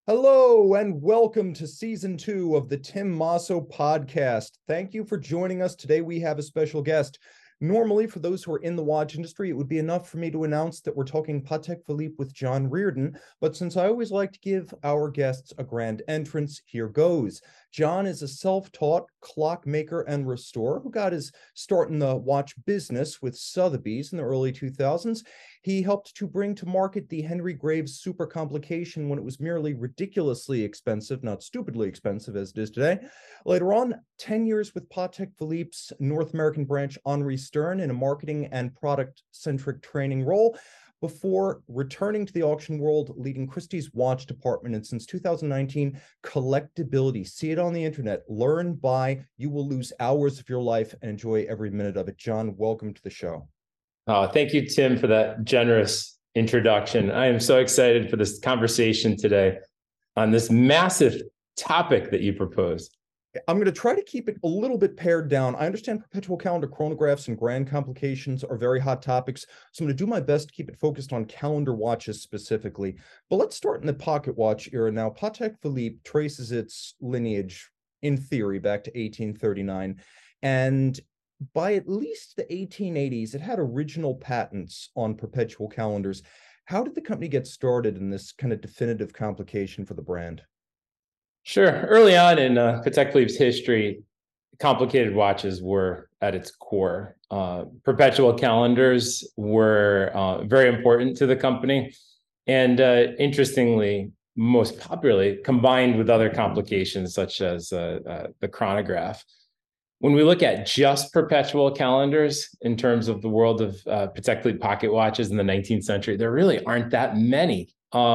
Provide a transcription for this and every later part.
Hello and welcome to season 2 of the Tim Masso podcast. Thank you for joining us. Today we have a special guest. Normally, for those who are in the watch industry, it would be enough for me to announce that we're talking Patek Philippe with John Reardon. But since I always like to give our guests a grand entrance, here goes. John is a self-taught clockmaker and restorer who got his start in the watch business with Sotheby's in the early 2000s. He helped to bring to market the Henry Graves Super Complication when it was merely ridiculously expensive, not stupidly expensive as it is today. Later on, 10 years with Patek Philippe's North American branch, Henri Stern, in a marketing and product-centric training role, before returning to the auction world, leading Christie's watch department. And since 2019, collectability. See it on the internet, learn, buy. You will lose hours of your life and enjoy every minute of it. John, welcome to the show. Thank you, Tim, for that generous introduction. I am so excited for this conversation today on this massive topic that you proposed. I'm going to try to keep it a little bit pared down. I understand perpetual calendar chronographs and grand complications are very hot topics, so I'm going to do my best to keep it focused on calendar watches specifically. But let's start in the pocket watch era now. Patek Philippe traces its lineage, in theory, back to 1839, and by at least the 1880s, it had original patents on perpetual calendars. How did the company get started in this kind of definitive complication for the brand? Sure. Early on in Patek Philippe's history, complicated watches were at its core. Perpetual calendars were very important to the company. And interestingly, most popularly, combined with other complications such as the chronograph. When we look at just perpetual calendars in terms of the world of Patek Philippe pocket watches in the 19th century, there really aren't that many.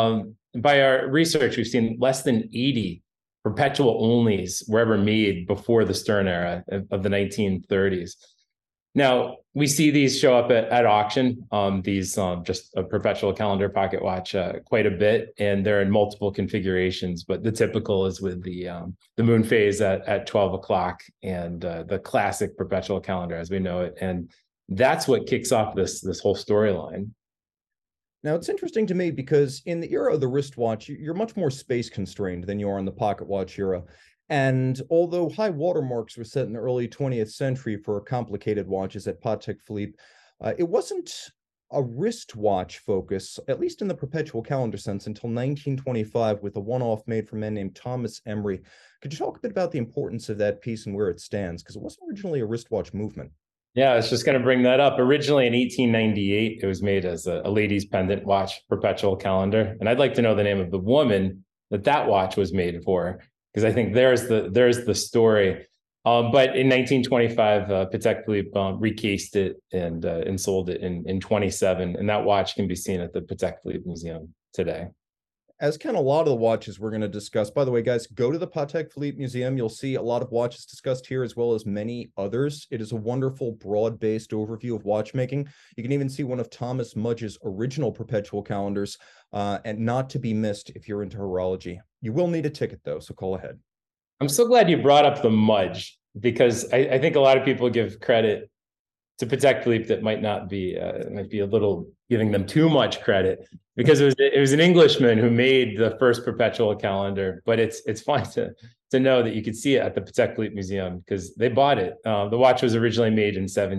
By our research, we've seen less than 80 perpetual onlys were ever made before the Stern era of the 1930s. Now, we see these show up at auction, just a perpetual calendar pocket watch quite a bit, and they're in multiple configurations, but the typical is with the moon phase at 12 o'clock and the classic perpetual calendar as we know it. And that's what kicks off this whole storyline. Now, it's interesting to me because in the era of the wristwatch, you're much more space constrained than you are in the pocket watch era. And although high watermarks were set in the early 20th century for complicated watches at Patek Philippe, it wasn't a wristwatch focus, at least in the perpetual calendar sense, until 1925 with a one-off made for a man named Thomas Emery. Could you talk a bit about the importance of that piece and where it stands? Because it wasn't originally a wristwatch movement. Yeah, I was just going to bring that up. Originally in 1898, it was made as a lady's pendant watch, perpetual calendar. And I'd like to know the name of the woman that watch was made for, because I think there's the story. But in 1925, Patek Philippe recased it and sold it in 27. And that watch can be seen at the Patek Philippe Museum today. As can a lot of the watches we're going to discuss. By the way, guys, go to the Patek Philippe Museum. You'll see a lot of watches discussed here as well as many others. It is a wonderful, broad-based overview of watchmaking. You can even see one of Thomas Mudge's original perpetual calendars, and not to be missed if you're into horology. You will need a ticket, though, so call ahead. I'm so glad you brought up the Mudge, because I think a lot of people give credit to Patek Philippe that might be a little giving them too much credit, because it was an Englishman who made the first perpetual calendar. But it's fun to know that you could see it at the Patek Philippe Museum because they bought it. The watch was originally made in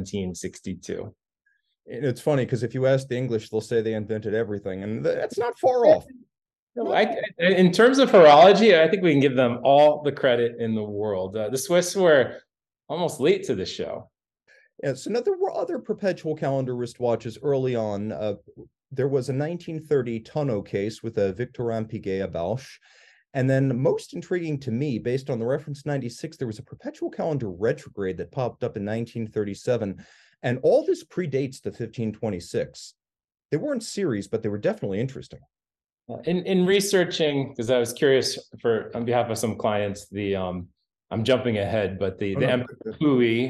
1762. It's funny because if you ask the English, they'll say they invented everything, and that's not far off. No, in terms of horology, I think we can give them all the credit in the world. The Swiss were almost late to the show. Yeah, so now there were other perpetual calendar wristwatches early on. There was a 1930 tonneau case with a Victorin Piguet Bausch. And then most intriguing to me, based on the reference 96, there was a perpetual calendar retrograde that popped up in 1937. And all this predates the 1526. They weren't series, but they were definitely interesting. In researching, because I was curious on behalf of some clients, I'm jumping ahead, but the Emperor Louis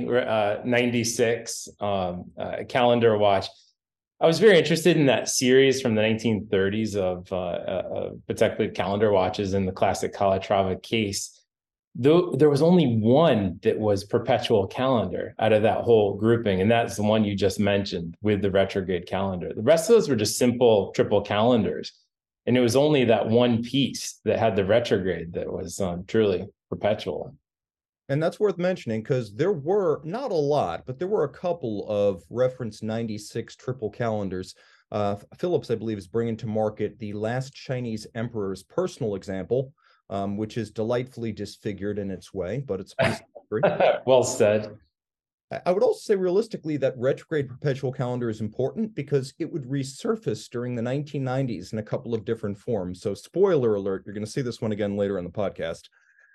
96 calendar watch. I was very interested in that series from the 1930s of Patek Philippe calendar watches in the classic Calatrava case. Though there was only one that was perpetual calendar out of that whole grouping, and that's the one you just mentioned with the retrograde calendar. The rest of those were just simple triple calendars. And it was only that one piece that had the retrograde that was truly perpetual. And that's worth mentioning because there were not a lot, but there were a couple of reference 96 triple calendars. Philips, I believe, is bringing to market the last Chinese emperor's personal example, which is delightfully disfigured in its way, but it's a piece of history. Well said. I would also say realistically that retrograde perpetual calendar is important because it would resurface during the 1990s in a couple of different forms. So spoiler alert, you're going to see this one again later in the podcast.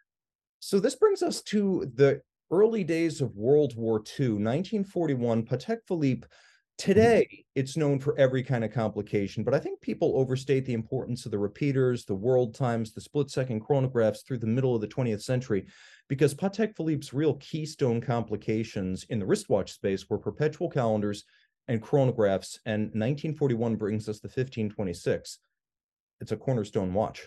So this brings us to the early days of World War II, 1941, Patek Philippe. Today, it's known for every kind of complication, but I think people overstate the importance of the repeaters, the world times, the split-second chronographs through the middle of the 20th century, because Patek Philippe's real keystone complications in the wristwatch space were perpetual calendars and chronographs, and 1941 brings us the 1526. It's a cornerstone watch.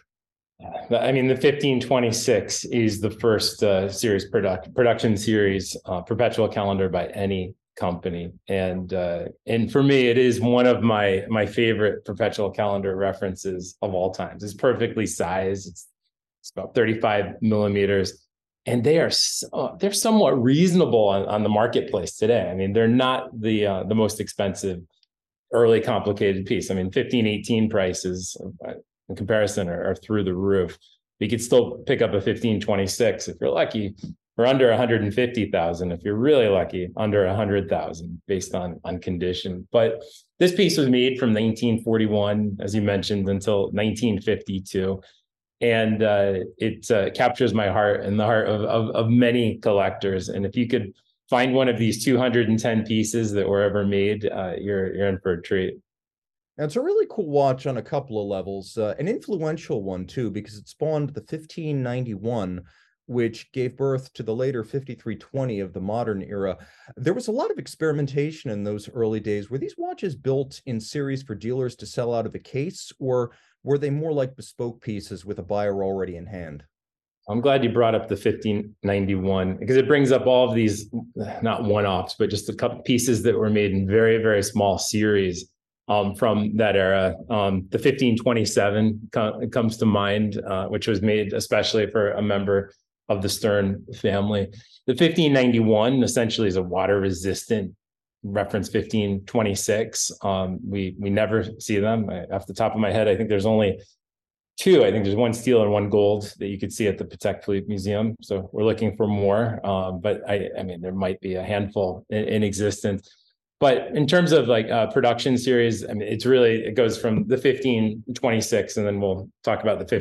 I mean, the 1526 is the first series production series perpetual calendar by any company, and for me, it is one of my favorite perpetual calendar references of all times. It's perfectly sized. It's about 35 millimeters, and they're somewhat reasonable on the marketplace today. I mean, they're not the most expensive early complicated piece. I mean, 1518 prices in comparison are through the roof. You could still pick up a 1526 if you're lucky, or under 150,000 if you're really lucky, under 100,000 based on condition. But this piece was made from 1941, as you mentioned, until 1952, and it captures my heart and the heart of many collectors. And if you could find one of these 210 pieces that were ever made, you're in for a treat. And it's a really cool watch on a couple of levels, an influential one too, because it spawned the 1591, which gave birth to the later 5320 of the modern era. There was a lot of experimentation in those early days. Were these watches built in series for dealers to sell out of a case, or were they more like bespoke pieces with a buyer already in hand? I'm glad you brought up the 1591 because it brings up all of these, not one-offs, but just a couple pieces that were made in very, very small series from that era. The 1527 comes to mind, which was made especially for a member of the Stern family. The 1591 essentially is a water-resistant reference 1526. We never see them. Off the top of my head, I think there's only two. I think there's one steel and one gold that you could see at the Patek Philippe Museum. So we're looking for more, but I mean, there might be a handful in existence. But in terms of like production series, I mean, it goes from the 1526, and then we'll talk about the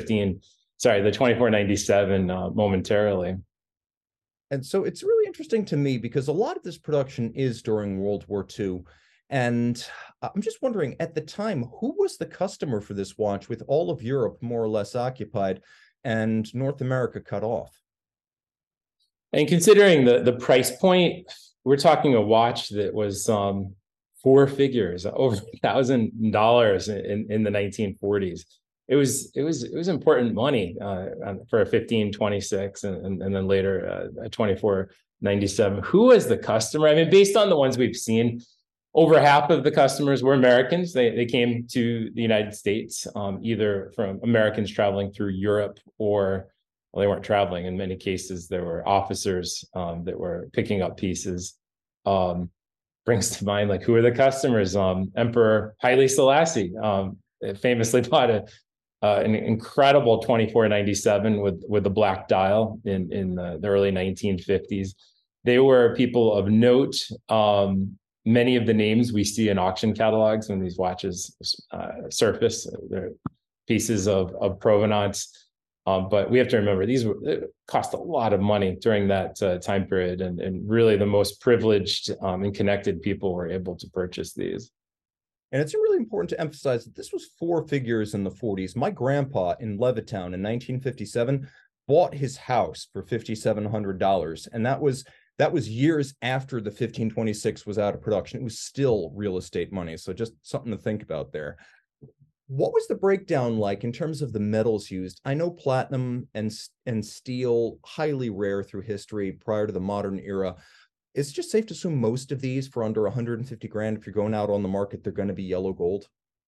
2497 momentarily. And so it's really interesting to me because a lot of this production is during World War II. And I'm just wondering, at the time, who was the customer for this watch with all of Europe more or less occupied and North America cut off? And considering the price point, we're talking a watch that was four figures, over $1,000 in the 1940s. It was important money for a 1526 and then later a 2497. Who was the customer? I mean, based on the ones we've seen, over half of the customers were Americans. They came to the United States, either from Americans traveling through Europe, or well, they weren't traveling. In many cases, there were officers that were picking up pieces. Brings to mind, like, who are the customers? Emperor Haile Selassie famously bought an incredible 2497 with the black dial in the early 1950s. They were people of note. Many of the names we see in auction catalogs when these watches surface, they're pieces of provenance. But we have to remember it cost a lot of money during that time period, and really the most privileged and connected people were able to purchase these. And it's really important to emphasize that this was four figures in the 40s. My grandpa in Levittown in 1957 bought his house for $5,700, and that was years after the 1526 was out of production. It was still real estate money, so just something to think about there. What was the breakdown like in terms of the metals used? I know platinum and steel, highly rare through history prior to the modern era. It's just safe to assume most of these for under 150 grand, if you're going out on the market, they're going to be yellow gold.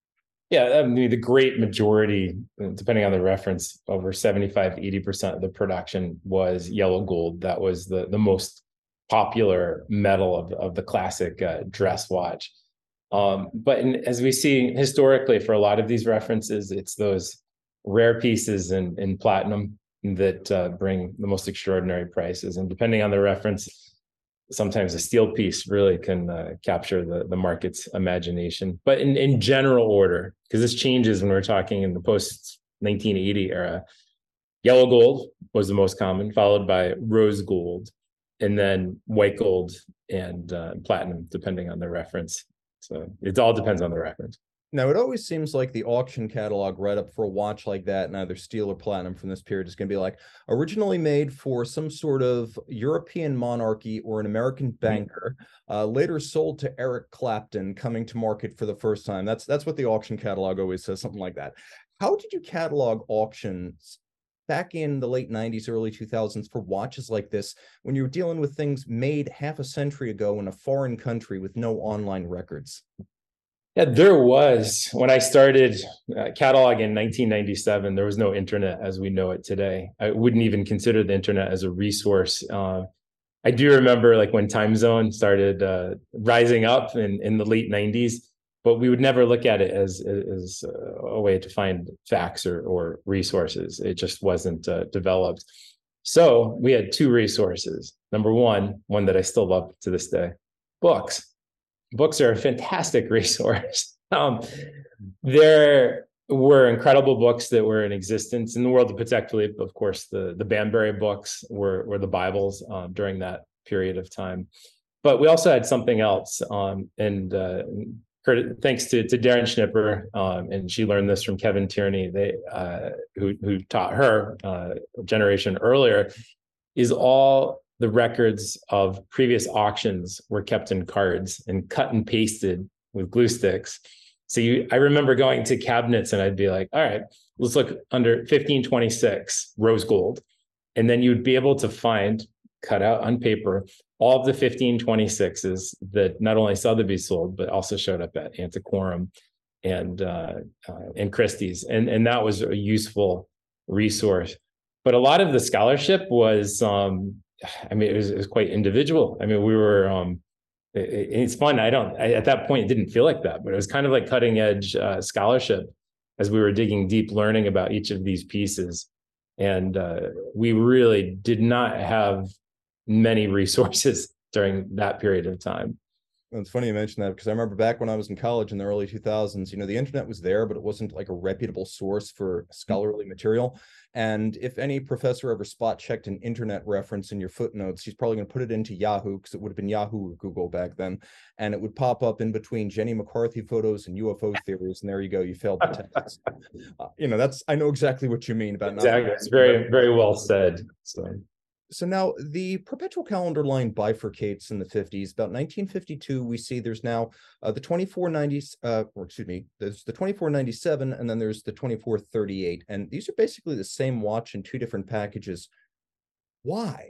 Yeah, I mean, the great majority, depending on the reference, over 75 to 80% of the production was yellow gold. That was the most popular metal of the classic dress watch. But as we see historically for a lot of these references, it's those rare pieces in platinum that bring the most extraordinary prices. And depending on the reference, sometimes a steel piece really can capture the market's imagination. But in general order, because this changes when we're talking in the post 1980 era, yellow gold was the most common, followed by rose gold, and then white gold and platinum, depending on the reference. So it all depends on the reference. Now, it always seems like the auction catalog right up for a watch like that, and either steel or platinum from this period, is going to be like originally made for some sort of European monarchy or an American banker, later sold to Eric Clapton, coming to market for the first time. That's what the auction catalog always says, something like that. How did you catalog auctions back in the late 90s, early 2000s for watches like this, when you were dealing with things made half a century ago in a foreign country with no online records? Yeah, there was. When I started catalog in 1997, there was no internet as we know it today. I wouldn't even consider the internet as a resource. I do remember like when Time Zone started rising up in the late 90s, but we would never look at it as a way to find facts or resources. It just wasn't developed. So we had two resources. Number one that I still love to this day, books. Books are a fantastic resource. There were incredible books that were in existence in the world of Patek Philippe. Of course, the Banbury books were the Bibles during that period of time. But we also had something else. And thanks to Darren Schnipper, and she learned this from Kevin Tierney, who taught her a generation earlier, is all the records of previous auctions were kept in cards and cut and pasted with glue sticks. So I remember going to cabinets and I'd be like, all right, let's look under 1526 rose gold. And then you'd be able to find, cut out on paper, all of the 1526s that not only Sotheby's sold, but also showed up at Antiquorum and Christie's. And that was a useful resource. But a lot of the scholarship was, it was quite individual. I mean, we were, it's fun. At that point, it didn't feel like that, but it was kind of like cutting edge scholarship as we were digging deep, learning about each of these pieces. And we really did not have many resources during that period of time. It's funny you mention that, because I remember back when I was in college in the early 2000s, the internet was there, but it wasn't like a reputable source for scholarly material. And if any professor ever spot checked an internet reference in your footnotes, he's probably going to put it into Yahoo, because it would have been Yahoo or Google back then. And it would pop up in between Jenny McCarthy photos and UFO theories. And there you go. You failed the test. I know exactly what you mean about exactly. It's very, very well said. So now the perpetual calendar line bifurcates in the 50s. About 1952, we see there's now the 2490s, there's the 2497, and then there's the 2438. And these are basically the same watch in two different packages. Why?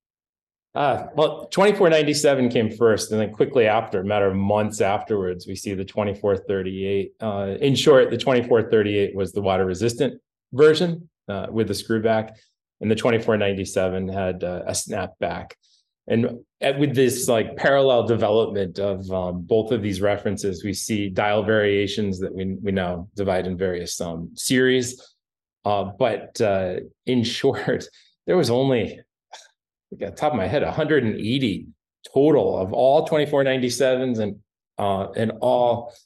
Well, 2497 came first, and then quickly after, a matter of months afterwards, we see the 2438. In short, the 2438 was the water resistant version with the screw back. And the 2497 had a snapback. And with this like parallel development of both of these references, we see dial variations that we now divide in various series. But in short, there was only, at the top of my head, 180 total of all 2497s and all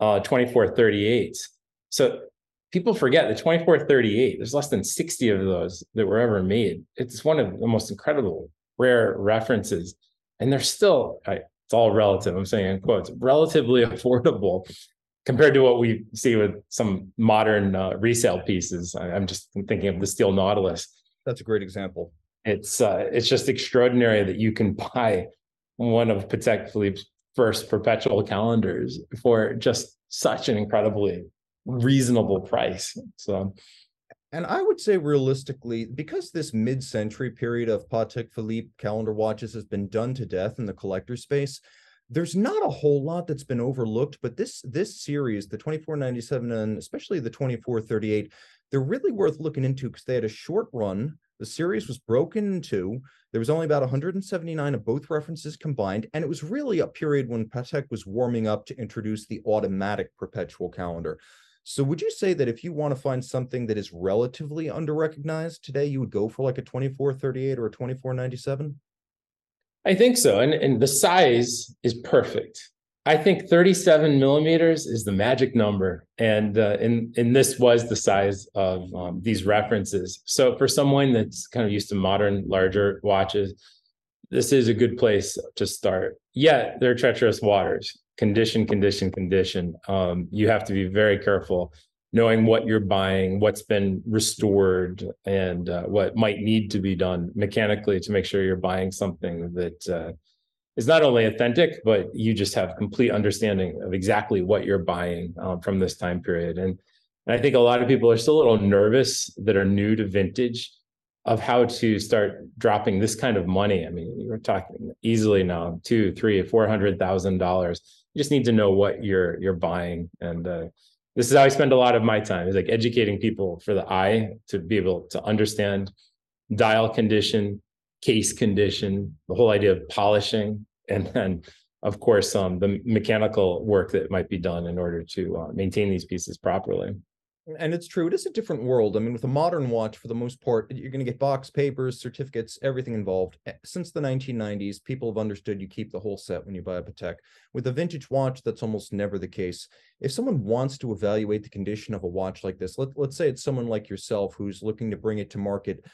2438s. So people forget the 2438, there's less than 60 of those that were ever made. It's one of the most incredible rare references. And they're still, it's all relative, I'm saying in quotes, relatively affordable compared to what we see with some modern resale pieces. I'm just thinking of the Steel Nautilus. That's a great example. It's just extraordinary that you can buy one of Patek Philippe's first perpetual calendars for just such an incredibly reasonable price. So, and I would say realistically, because this mid-century period of Patek Philippe calendar watches has been done to death in the collector space, There's not a whole lot that's been overlooked, but this series, the 2497 and especially the 2438, they're really worth looking into because they had a short run. The series was broken in two. There was only about 179 of both references combined, and it was really a period when Patek was warming up to introduce the automatic perpetual calendar. So would you say that if you want to find something that is relatively under-recognized today, you would go for like a 2438 or a 2497? I think so. And the size is perfect. I think 37 millimeters is the magic number. And this was the size of these references. So for someone that's kind of used to modern, larger watches, this is a good place to start. Yet there are treacherous waters, condition. You have to be very careful knowing what you're buying, what's been restored, and what might need to be done mechanically to make sure you're buying something that is not only authentic, but you just have complete understanding of exactly what you're buying from this time period. And I think a lot of people are still a little nervous that are new to vintage of how to start dropping this kind of money. I mean, you're talking easily now, $200,000, $300,000, $400,000. You just need to know what you're buying. And this is how I spend a lot of my time, is like educating people for the eye to be able to understand dial condition, case condition, the whole idea of polishing, and then of course the mechanical work that might be done in order to maintain these pieces properly. And it's true, it is a different world. I mean, with a modern watch, for the most part, you're going to get box papers, certificates, everything involved. Since the 1990s, people have understood you keep the whole set when you buy a Patek. With a vintage watch, that's almost never the case. If someone wants to evaluate the condition of a watch like this, let's say it's someone like yourself who's looking to bring it to market.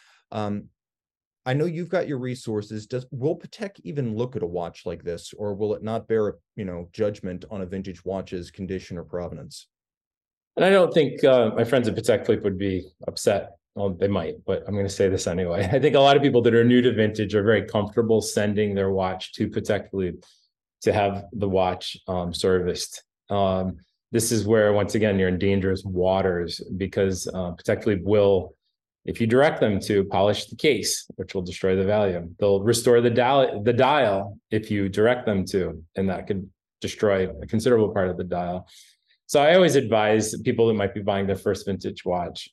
I know you've got your resources. Will Patek even look at a watch like this, or will it not bear, judgment on a vintage watch's condition or provenance? And I don't think my friends at Patek Philippe would be upset. Well, they might, but I'm going to say this anyway. I think a lot of people that are new to vintage are very comfortable sending their watch to Patek Philippe to have the watch serviced. This is where, once again, you're in dangerous waters, because Patek Philippe will, if you direct them to, polish the case, which will destroy the value. They'll restore the dial if you direct them to, and that could destroy a considerable part of the dial. So I always advise people that might be buying their first vintage watch,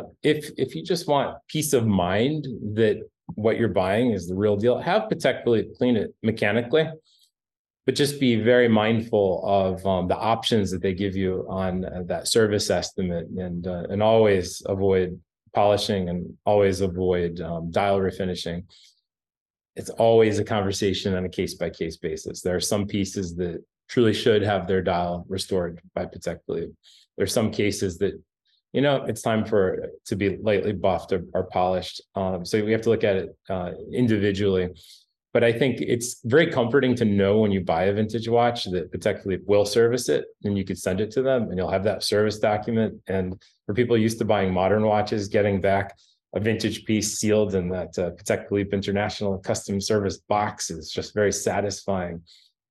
if you just want peace of mind that what you're buying is the real deal, have Patek Philippe clean it mechanically, but just be very mindful of the options that they give you on that service estimate, and always avoid polishing and always avoid dial refinishing. It's always a conversation on a case-by-case basis. There are some pieces that truly should have their dial restored by Patek Philippe. There's some cases that, it's time to be lightly buffed or polished. So we have to look at it individually. But I think it's very comforting to know when you buy a vintage watch that Patek Philippe will service it, and you could send it to them and you'll have that service document. And for people used to buying modern watches, getting back a vintage piece sealed in that Patek Philippe International Custom Service box is just very satisfying.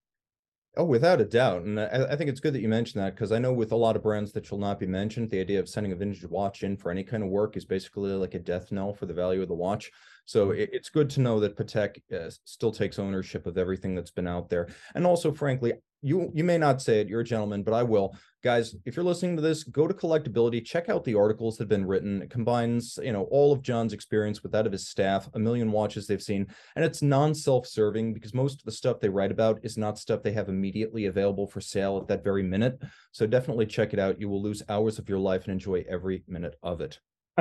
Oh, without a doubt. And I think it's good that you mentioned that, because I know with a lot of brands that shall not be mentioned, the idea of sending a vintage watch in for any kind of work is basically like a death knell for the value of the watch. So it's good to know that Patek still takes ownership of everything that's been out there. And also, frankly, you may not say it, you're a gentleman, but I will. Guys, if you're listening to this, go to Collectability, check out the articles that have been written. It combines, all of John's experience with that of his staff, a million watches they've seen, and it's non-self-serving, because most of the stuff they write about is not stuff they have immediately available for sale at that very minute. So definitely check it out. You will lose hours of your life and enjoy every minute of it.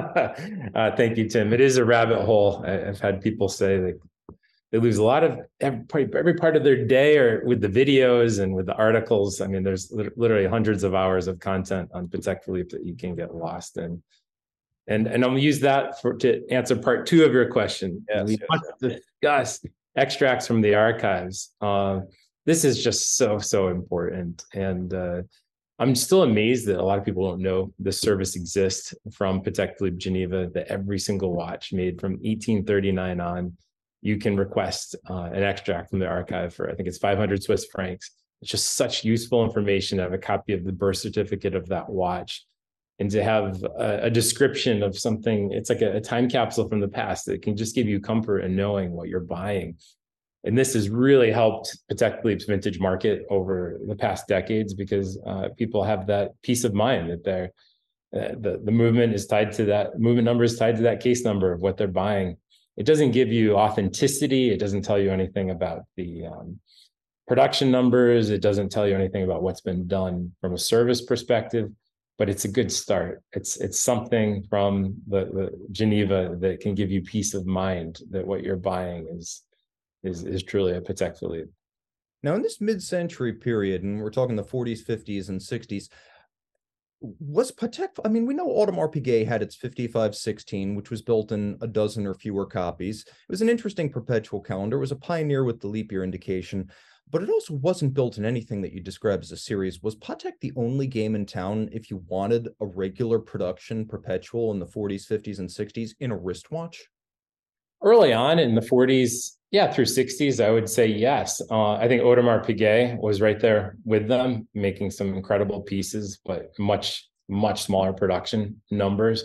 Thank you, Tim. It is a rabbit hole. I've had people say that they lose a lot of every part of their day, or with the videos and with the articles. I mean, there's literally hundreds of hours of content on Patek Philippe that you can get lost in. And I'm gonna use that to answer part two of your question. We must discuss extracts from the archives. This is just so important. And I'm still amazed that a lot of people don't know this service exists from Patek Philippe Geneva, that every single watch made from 1839 on, you can request an extract from the archive for, I think it's 500 Swiss francs. It's just such useful information to have a copy of the birth certificate of that watch, and to have a description of something. It's like a time capsule from the past that can just give you comfort in knowing what you're buying. And this has really helped Patek Philippe's vintage market over the past decades, because people have that peace of mind that they're the movement is tied to that movement number is tied to that case number of what they're buying. It doesn't give you authenticity. It doesn't tell you anything about the production numbers. It doesn't tell you anything about what's been done from a service perspective, but it's a good start. It's something from the Geneva that can give you peace of mind that what you're buying is truly a Patek Philippe. Now, in this mid-century period, and we're talking the 40s, 50s, and 60s, was Patek, I mean, we know Audemars Piguet had its 5516, which was built in a dozen or fewer copies. It was an interesting perpetual calendar. It was a pioneer with the leap year indication, but it also wasn't built in anything that you describe as a series. Was Patek the only game in town if you wanted a regular production perpetual in the 40s, 50s, and 60s in a wristwatch? Early on in the 40s, yeah, through 60s, I would say yes. I think Audemars Piguet was right there with them, making some incredible pieces, but much smaller production numbers.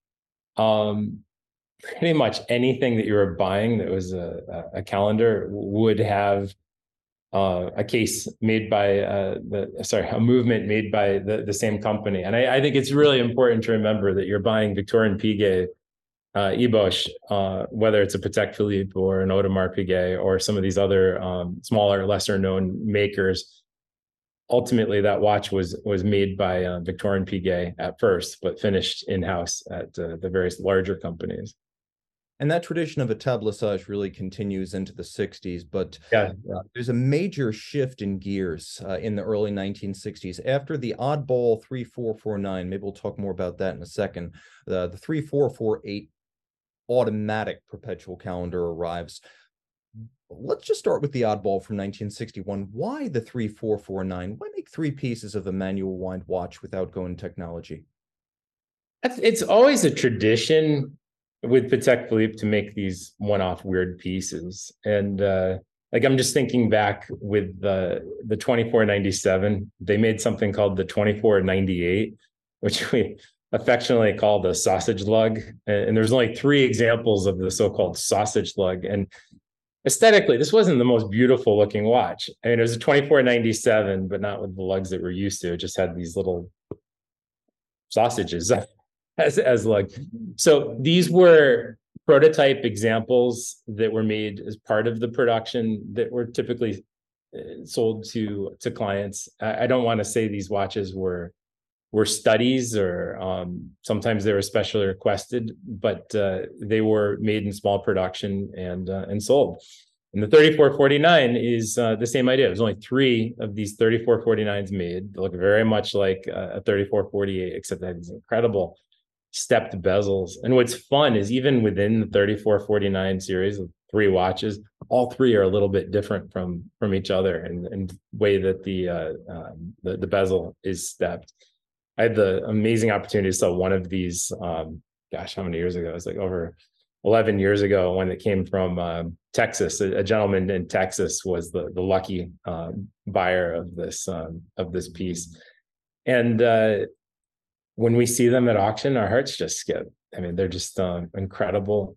Pretty much anything that you were buying that was a calendar would have a case made by a movement made by the same company. And I think it's really important to remember that you're buying Victor & Piguet, Ebauche, whether it's a Patek Philippe or an Audemars Piguet or some of these other smaller, lesser known makers. Ultimately, that watch was made by Victor & Piguet at first, but finished in-house at the various larger companies. And that tradition of établissage really continues into the 60s, but there's a major shift in gears in the early 1960s. After the oddball 3449, maybe we'll talk more about that in a second, the 3448 automatic perpetual calendar arrives. Let's just start with the oddball from 1961. Why the 3449? Why make three pieces of a manual wind watch without going technology? It's always a tradition with Patek Philippe to make these one-off weird pieces. And like, I'm just thinking back with the 2497, they made something called the 2498, which we affectionately call the sausage lug. And there's only 3 examples of the so-called sausage lug. And aesthetically, this wasn't the most beautiful looking watch. I mean, it was a 2497, but not with the lugs that we're used to. It just had these little sausages as lug. So these were prototype examples that were made as part of the production that were typically sold to clients. I don't want to say these watches were studies, or sometimes they were specially requested, but they were made in small production and sold. And the 3449 is the same idea. There's only 3 of these 3449s made. They look very much like a 3448, except they have these incredible stepped bezels. And what's fun is even within the 3449 series of 3 watches, all 3 are a little bit different from each other, and way that the bezel is stepped. I had the amazing opportunity to sell one of these, gosh, how many years ago? It was like over 11 years ago, when it came from Texas. A gentleman in Texas was the lucky buyer of this piece. And when we see them at auction, our hearts just skip. I mean, they're just incredible,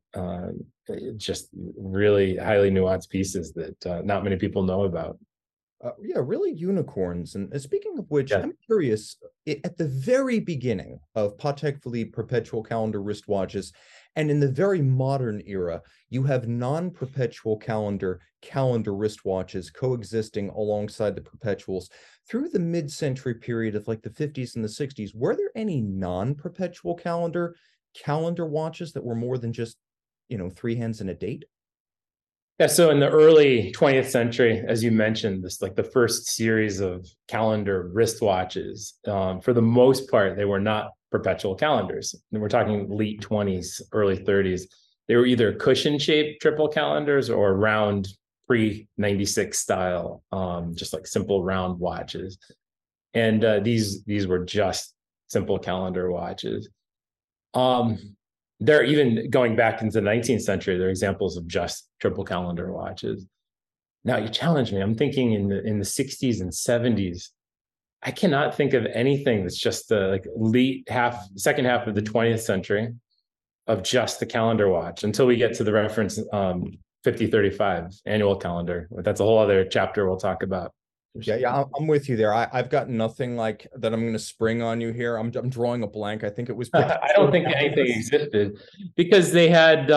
just really highly nuanced pieces that not many people know about. Yeah, really unicorns. And speaking of which, I'm curious, at the very beginning of Patek Philippe perpetual calendar wristwatches, and in the very modern era, you have non-perpetual calendar wristwatches coexisting alongside the perpetuals. Through the mid-century period of like the 50s and the 60s, were there any non-perpetual calendar watches that were more than just, 3 hands and a date? Yeah, so in the early 20th century, as you mentioned, this like the first series of calendar wristwatches, for the most part, they were not perpetual calendars. And we're talking late 20s, early 30s. They were either cushion-shaped triple calendars or round pre-96 style, just like simple round watches. And these were just simple calendar watches. They're even going back into the 19th century, there are examples of just triple calendar watches. Now you challenge me. I'm thinking in the 60s and 70s, I cannot think of anything that's just the like second half of the 20th century of just the calendar watch, until we get to the reference 5035 annual calendar. That's a whole other chapter we'll talk about. Yeah, I'm with you there. I've got nothing like that. I'm going to spring on you here. I'm drawing a blank. I think it was. I don't think anything existed because they had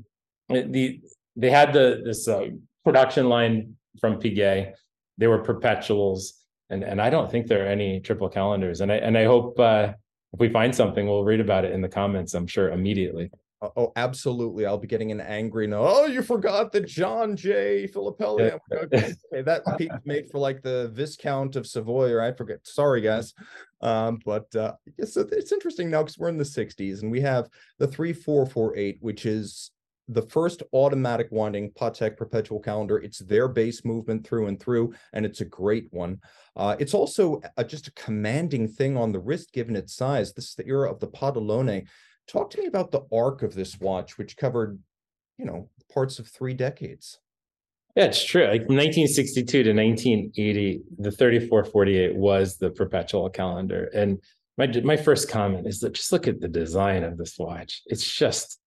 this production line from Piguet. They were perpetuals, and I don't think there are any triple calendars. And I hope if we find something, we'll read about it in the comments. I'm sure immediately. Oh, absolutely. I'll be getting an angry no. Oh, you forgot the John J. Filippelli. Okay, that piece made for like the Viscount of Savoy, or I forget. Sorry, guys. So it's interesting now because we're in the 60s and we have the 3448, which is the first automatic winding Patek perpetual calendar. It's their base movement through and through, and it's a great one. It's also just a commanding thing on the wrist given its size. This is the era of the Padalone. Talk to me about the arc of this watch, which covered, parts of 3 decades. Yeah, it's true. Like from 1962 to 1980, the 3448 was the perpetual calendar. And my first comment is that just look at the design of this watch. It's just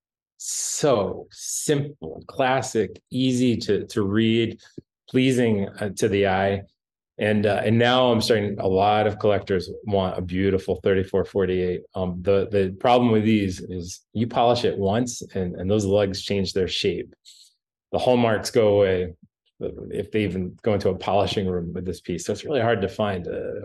so simple, classic, easy to read, pleasing to the eye. And now I'm starting, a lot of collectors want a beautiful 3448. The problem with these is you polish it once and those lugs change their shape. The hallmarks go away if they even go into a polishing room with this piece. So it's really hard to find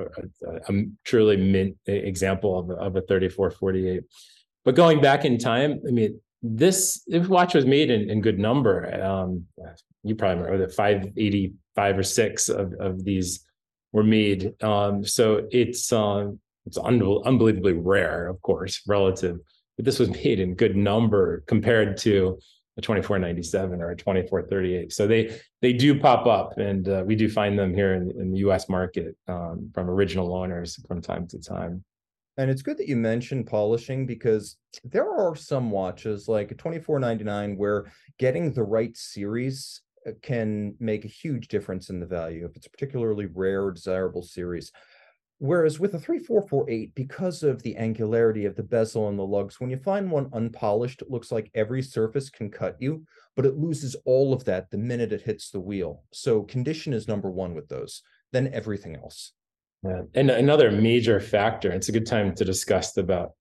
a truly mint example of a 3448. But going back in time, I mean, this watch was made in good number. You probably remember that 585 or 6 of these were made. So it's unbelievably rare, of course, relative. But this was made in good number compared to a 2497 or a 2438. So they do pop up, and we do find them here in the U.S. market from original owners from time to time. And it's good that you mentioned polishing, because there are some watches like a 2499 where getting the right series can make a huge difference in the value if it's a particularly rare or desirable series. Whereas with a 3448, because of the angularity of the bezel and the lugs, when you find one unpolished, it looks like every surface can cut you, but it loses all of that the minute it hits the wheel. So condition is number one with those, then everything else. Yeah. And another major factor, it's a good time to discuss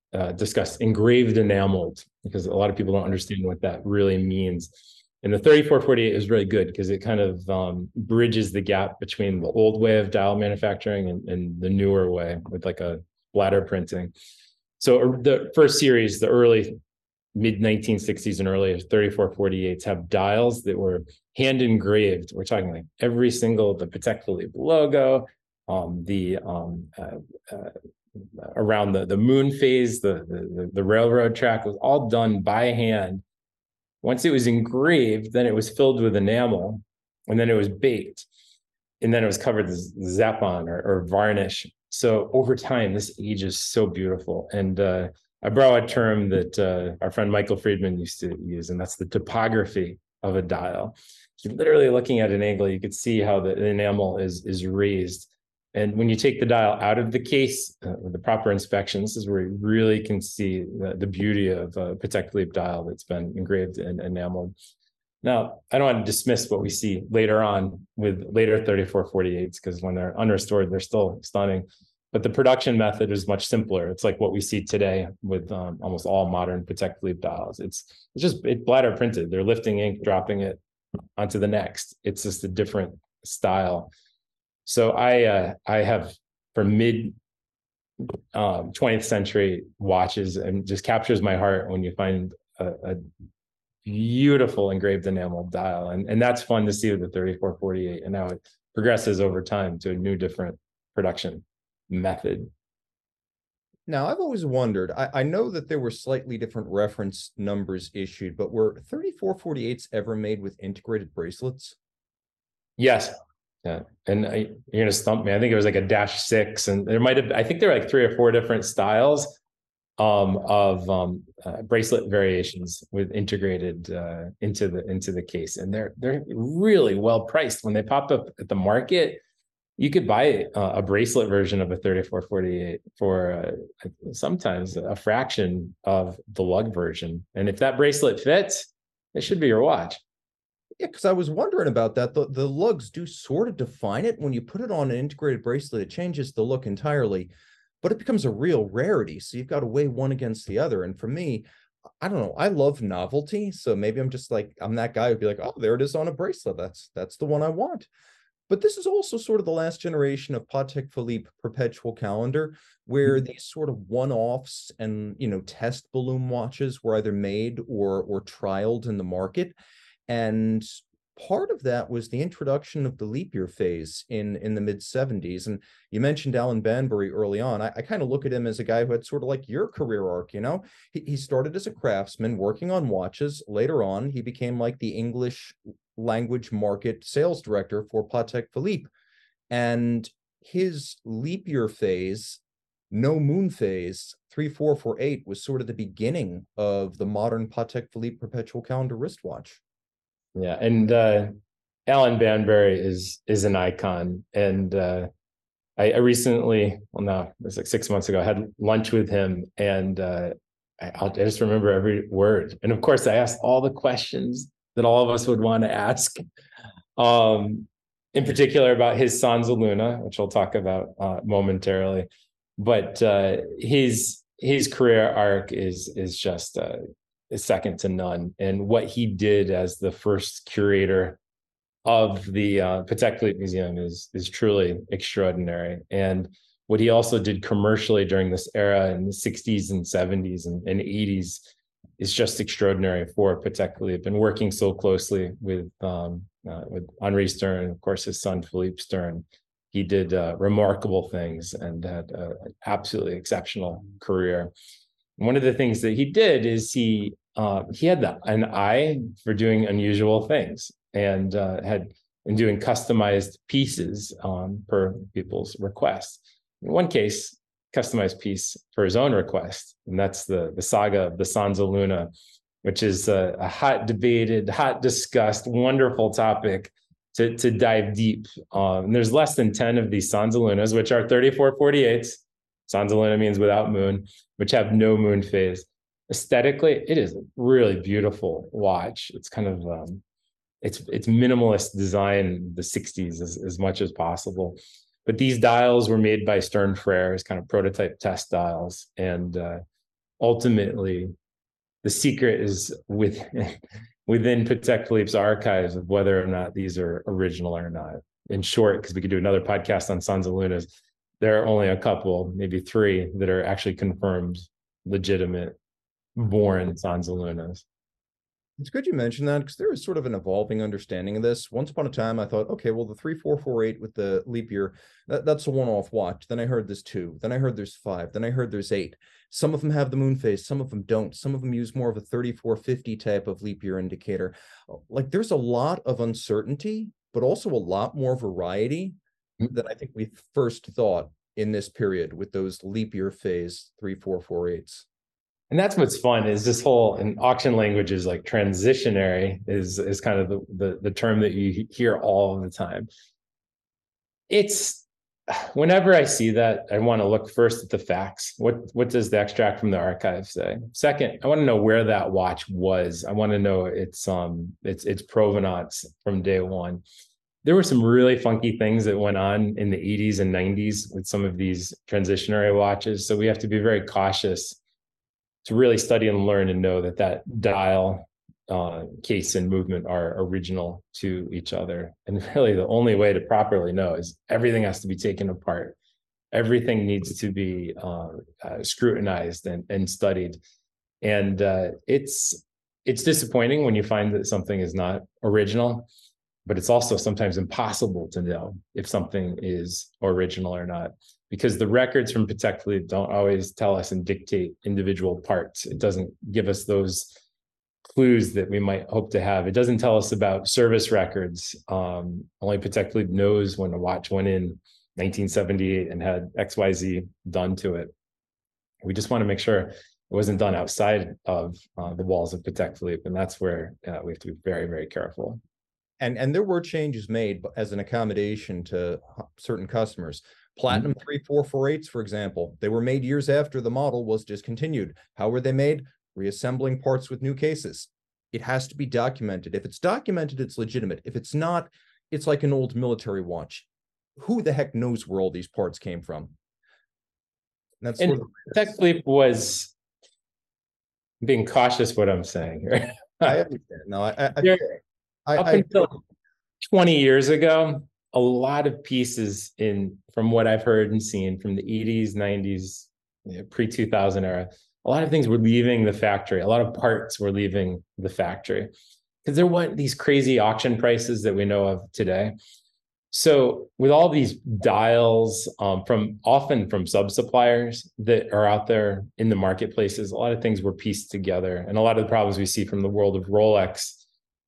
engraved enameled, because a lot of people don't understand what that really means. And the 3448 is really good because it kind of bridges the gap between the old way of dial manufacturing and the newer way with like a bladder printing. So the first series, the early mid 1960s and early 3448s have dials that were hand engraved. We're talking like every single, the Patek Philippe logo, around the moon phase, the railroad track was all done by hand. Once it was engraved, then it was filled with enamel, and then it was baked, and then it was covered with zapon or varnish. So over time, this ages so beautiful. And I borrow a term that our friend Michael Friedman used to use, and that's the topography of a dial. So literally looking at an angle, you could see how the enamel is raised. And when you take the dial out of the case with the proper inspection, this is where you really can see the beauty of a Patek Philippe dial that's been engraved and enameled. Now, I don't want to dismiss what we see later on with later 3448s, because when they're unrestored, they're still stunning. But the production method is much simpler. It's like what we see today with almost all modern Patek Philippe dials. It's bladder printed. They're lifting ink, dropping it onto the next. It's just a different style. So I have, for mid 20th century watches, and just captures my heart when you find a beautiful engraved enamel dial. And that's fun to see with the 3448. And now it progresses over time to a new, different production method. Now, I've always wondered, I know that there were slightly different reference numbers issued, but were 3448s ever made with integrated bracelets? Yes. Yeah. And you're going to stump me. I think it was like a -6, and I think there were like 3 or 4 different styles of bracelet variations with integrated into the case. And they're really well priced. When they popped up at the market, you could buy a bracelet version of a 3448 for sometimes a fraction of the lug version. And if that bracelet fits, it should be your watch. Yeah, because I was wondering about that. The lugs do sort of define it. When you put it on an integrated bracelet, it changes the look entirely, but it becomes a real rarity. So you've got to weigh one against the other. And for me, I don't know. I love novelty. So maybe I'm just like, I'm that guy who'd be like, oh, there it is on a bracelet. That's the one I want. But this is also sort of the last generation of Patek Philippe perpetual calendar, where these sort of one-offs and test balloon watches were either made or trialed in the market. And part of that was the introduction of the leap year phase in the mid 70s. And you mentioned Alan Banbury early on. I kind of look at him as a guy who had sort of like your career arc. He started as a craftsman working on watches. Later on, he became like the English language market sales director for Patek Philippe. And his leap year phase, no moon phase, 3448, was sort of the beginning of the modern Patek Philippe perpetual calendar wristwatch. Yeah, and Alan Banbury is an icon, and I recently, well, no, it was like 6 months ago, I had lunch with him, and I just remember every word. And of course, I asked all the questions that all of us would want to ask, in particular about his Sansa Luna, which I'll talk about momentarily. But his career arc is just is second to none. And what he did as the first curator of the Patek Philippe Museum is truly extraordinary. And what he also did commercially during this era in the 60s and 70s and 80s is just extraordinary for Patek Philippe, and working so closely with Henri Stern, of course, his son Philippe Stern. He did remarkable things and had an absolutely exceptional career. One of the things that he did is he had an eye for doing unusual things, and had in doing customized pieces per people's requests. In one case, customized piece for his own request, and that's the saga of the Sansa Luna, which is a hot debated, hot discussed, wonderful topic to dive deep. And there's less than 10 of these Sansa Lunas, which are 3448s. Sansa Luna means without moon, which have no moon phase. Aesthetically, it is a really beautiful watch. It's kind of it's minimalist design, the 60s as much as possible. But these dials were made by Stern Frere as kind of prototype test dials. And ultimately, the secret is within Patek Philippe's archives of whether or not these are original or not. In short, because we could do another podcast on Sansa Lunas, there are only a couple, maybe 3, that are actually confirmed, legitimate, born Sansa Lunas. It's good you mentioned that, because there is sort of an evolving understanding of this. Once upon a time, I thought, okay, well, the 3448 with the leap year, that's a one-off watch. Then I heard there's 2. Then I heard there's 5. Then I heard there's 8. Some of them have the moon phase. Some of them don't. Some of them use more of a 3450 type of leap year indicator. Like, there's a lot of uncertainty, but also a lot more variety than I think we first thought in this period with those leap year phase 3448s. And that's what's fun, is this whole, in auction language, is like transitionary is kind of the term that you hear all the time. It's, whenever I see that, I want to look first at the facts. What does the extract from the archive say? Second, I want to know where that watch was. I want to know its provenance from day one. There were some really funky things that went on in the 80s and 90s with some of these transitionary watches. So we have to be very cautious to really study and learn and know that dial, case, and movement are original to each other. And really the only way to properly know is everything has to be taken apart. Everything needs to be scrutinized and studied. And it's disappointing when you find that something is not original, but it's also sometimes impossible to know if something is original or not, because the records from Patek Philippe don't always tell us and dictate individual parts. It doesn't give us those clues that we might hope to have. It doesn't tell us about service records. Only Patek Philippe knows when a watch went in 1978 and had XYZ done to it. We just want to make sure it wasn't done outside of the walls of Patek Philippe. And that's where we have to be very, very careful. And there were changes made as an accommodation to certain customers. Platinum 3448s, for example, they were made years after the model was discontinued. How were they made? Reassembling parts with new cases. It has to be documented. If it's documented, it's legitimate. If it's not, it's like an old military watch. Who the heck knows where all these parts came from? That's And sort of Patek Philippe was being cautious what I'm saying. I understand. No, Up until 20 years ago, a lot of pieces from what I've heard and seen from the 80s, 90s, pre-2000 era, a lot of things were leaving the factory. A lot of parts were leaving the factory because there weren't these crazy auction prices that we know of today. So with all these dials often from sub-suppliers that are out there in the marketplaces, a lot of things were pieced together. And a lot of the problems we see from the world of Rolex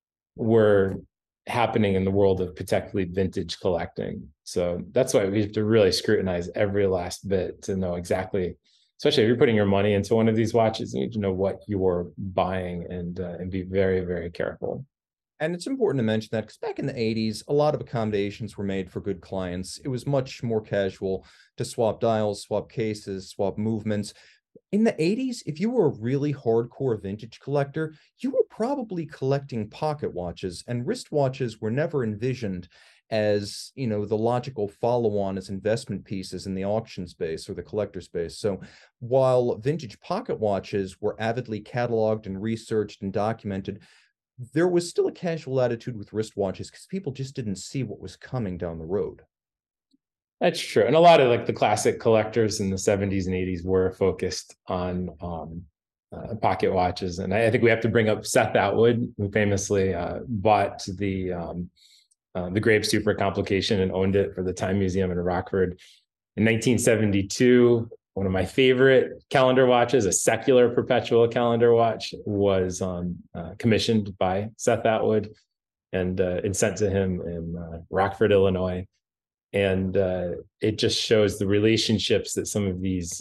were happening in the world of Patek Philippe vintage collecting. So that's why we have to really scrutinize every last bit to know exactly, especially if you're putting your money into one of these watches, you need to know what you're buying and be very, very careful. And it's important to mention that because back in the 80s, a lot of accommodations were made for good clients. It was much more casual to swap dials, swap cases, swap movements. In the 80s, if you were a really hardcore vintage collector, you were probably collecting pocket watches, and wristwatches were never envisioned as, the logical follow-on as investment pieces in the auction space or the collector space. So while vintage pocket watches were avidly cataloged and researched and documented, there was still a casual attitude with wristwatches because people just didn't see what was coming down the road. That's true. And a lot of like the classic collectors in the 70s and 80s were focused on pocket watches. And I think we have to bring up Seth Atwood, who famously bought the Graves Super Complication and owned it for the Time Museum in Rockford. In 1972, one of my favorite calendar watches, a secular perpetual calendar watch, was commissioned by Seth Atwood and sent to him in Rockford, Illinois. And it just shows the relationships that some of these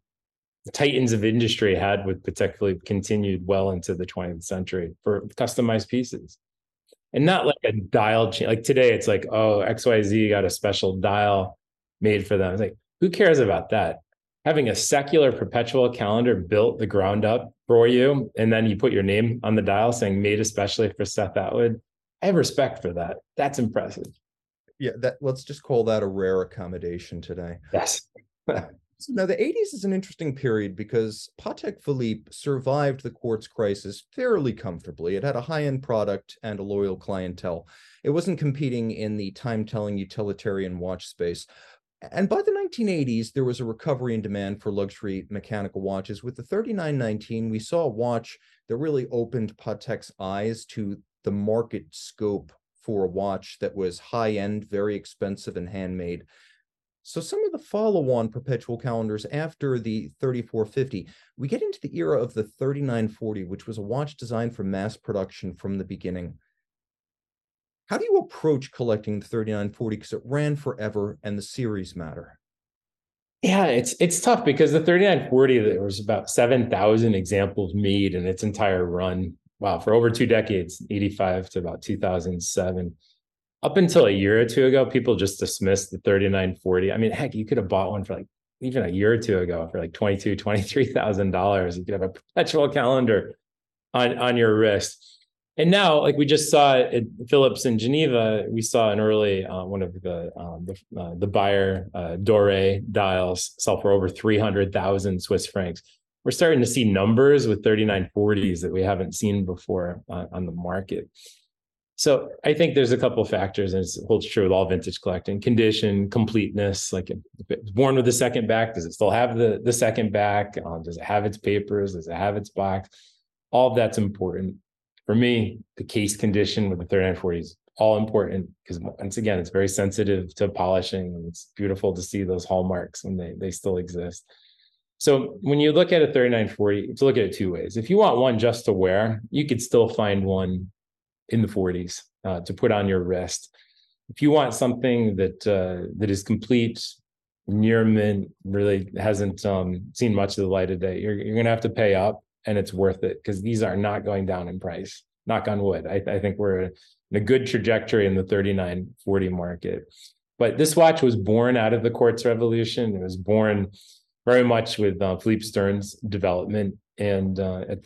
titans of industry had with Patek Philippe continued well into the 20th century for customized pieces. And not like a dial chain. Like today, it's like, oh, XYZ got a special dial made for them. It's like, who cares about that? Having a secular perpetual calendar built the ground up for you, and then you put your name on the dial saying made especially for Seth Atwood. I have respect for that. That's impressive. Yeah, let's just call that a rare accommodation today. Yes. So now the 80s is an interesting period because Patek Philippe survived the quartz crisis fairly comfortably. It had a high-end product and a loyal clientele. It wasn't competing in the time-telling utilitarian watch space. And by the 1980s, there was a recovery in demand for luxury mechanical watches. With the 3919, we saw a watch that really opened Patek's eyes to the market scope for a watch that was high-end, very expensive, and handmade. So some of the follow-on perpetual calendars after the 3450, we get into the era of the 3940, which was a watch designed for mass production from the beginning. How do you approach collecting the 3940? Because it ran forever and the series matter. Yeah, it's tough because the 3940, there was about 7,000 examples made in its entire run. Wow, for over 2 decades, 85 to about 2007. Up until a year or two ago, people just dismissed the 3940. I mean, heck, you could have bought one for like even a year or two ago for like $22,000, $23,000. You could have a perpetual calendar on your wrist. And now, like we just saw at Philips in Geneva, we saw an early one of the Bayer Dore dials sell for over 300,000 Swiss francs. We're starting to see numbers with 3940s that we haven't seen before on the market. So I think there's a couple of factors, and it holds true with all vintage collecting: condition, completeness. Like if it's born with the second back, does it still have the second back? Does it have its papers? Does it have its box? All of that's important. For me, the case condition with the 3940 is all important because once again, it's very sensitive to polishing, and it's beautiful to see those hallmarks when they still exist. So when you look at a 3940, you have to look at it 2 ways. If you want one just to wear, you could still find one in the 40s to put on your wrist. If you want something that is complete, near mint, really hasn't seen much of the light of day, you're going to have to pay up, and it's worth it because these are not going down in price. Knock on wood. I think we're in a good trajectory in the 3940 market. But this watch was born out of the quartz revolution. It was born very much with Philippe Stern's development. And at the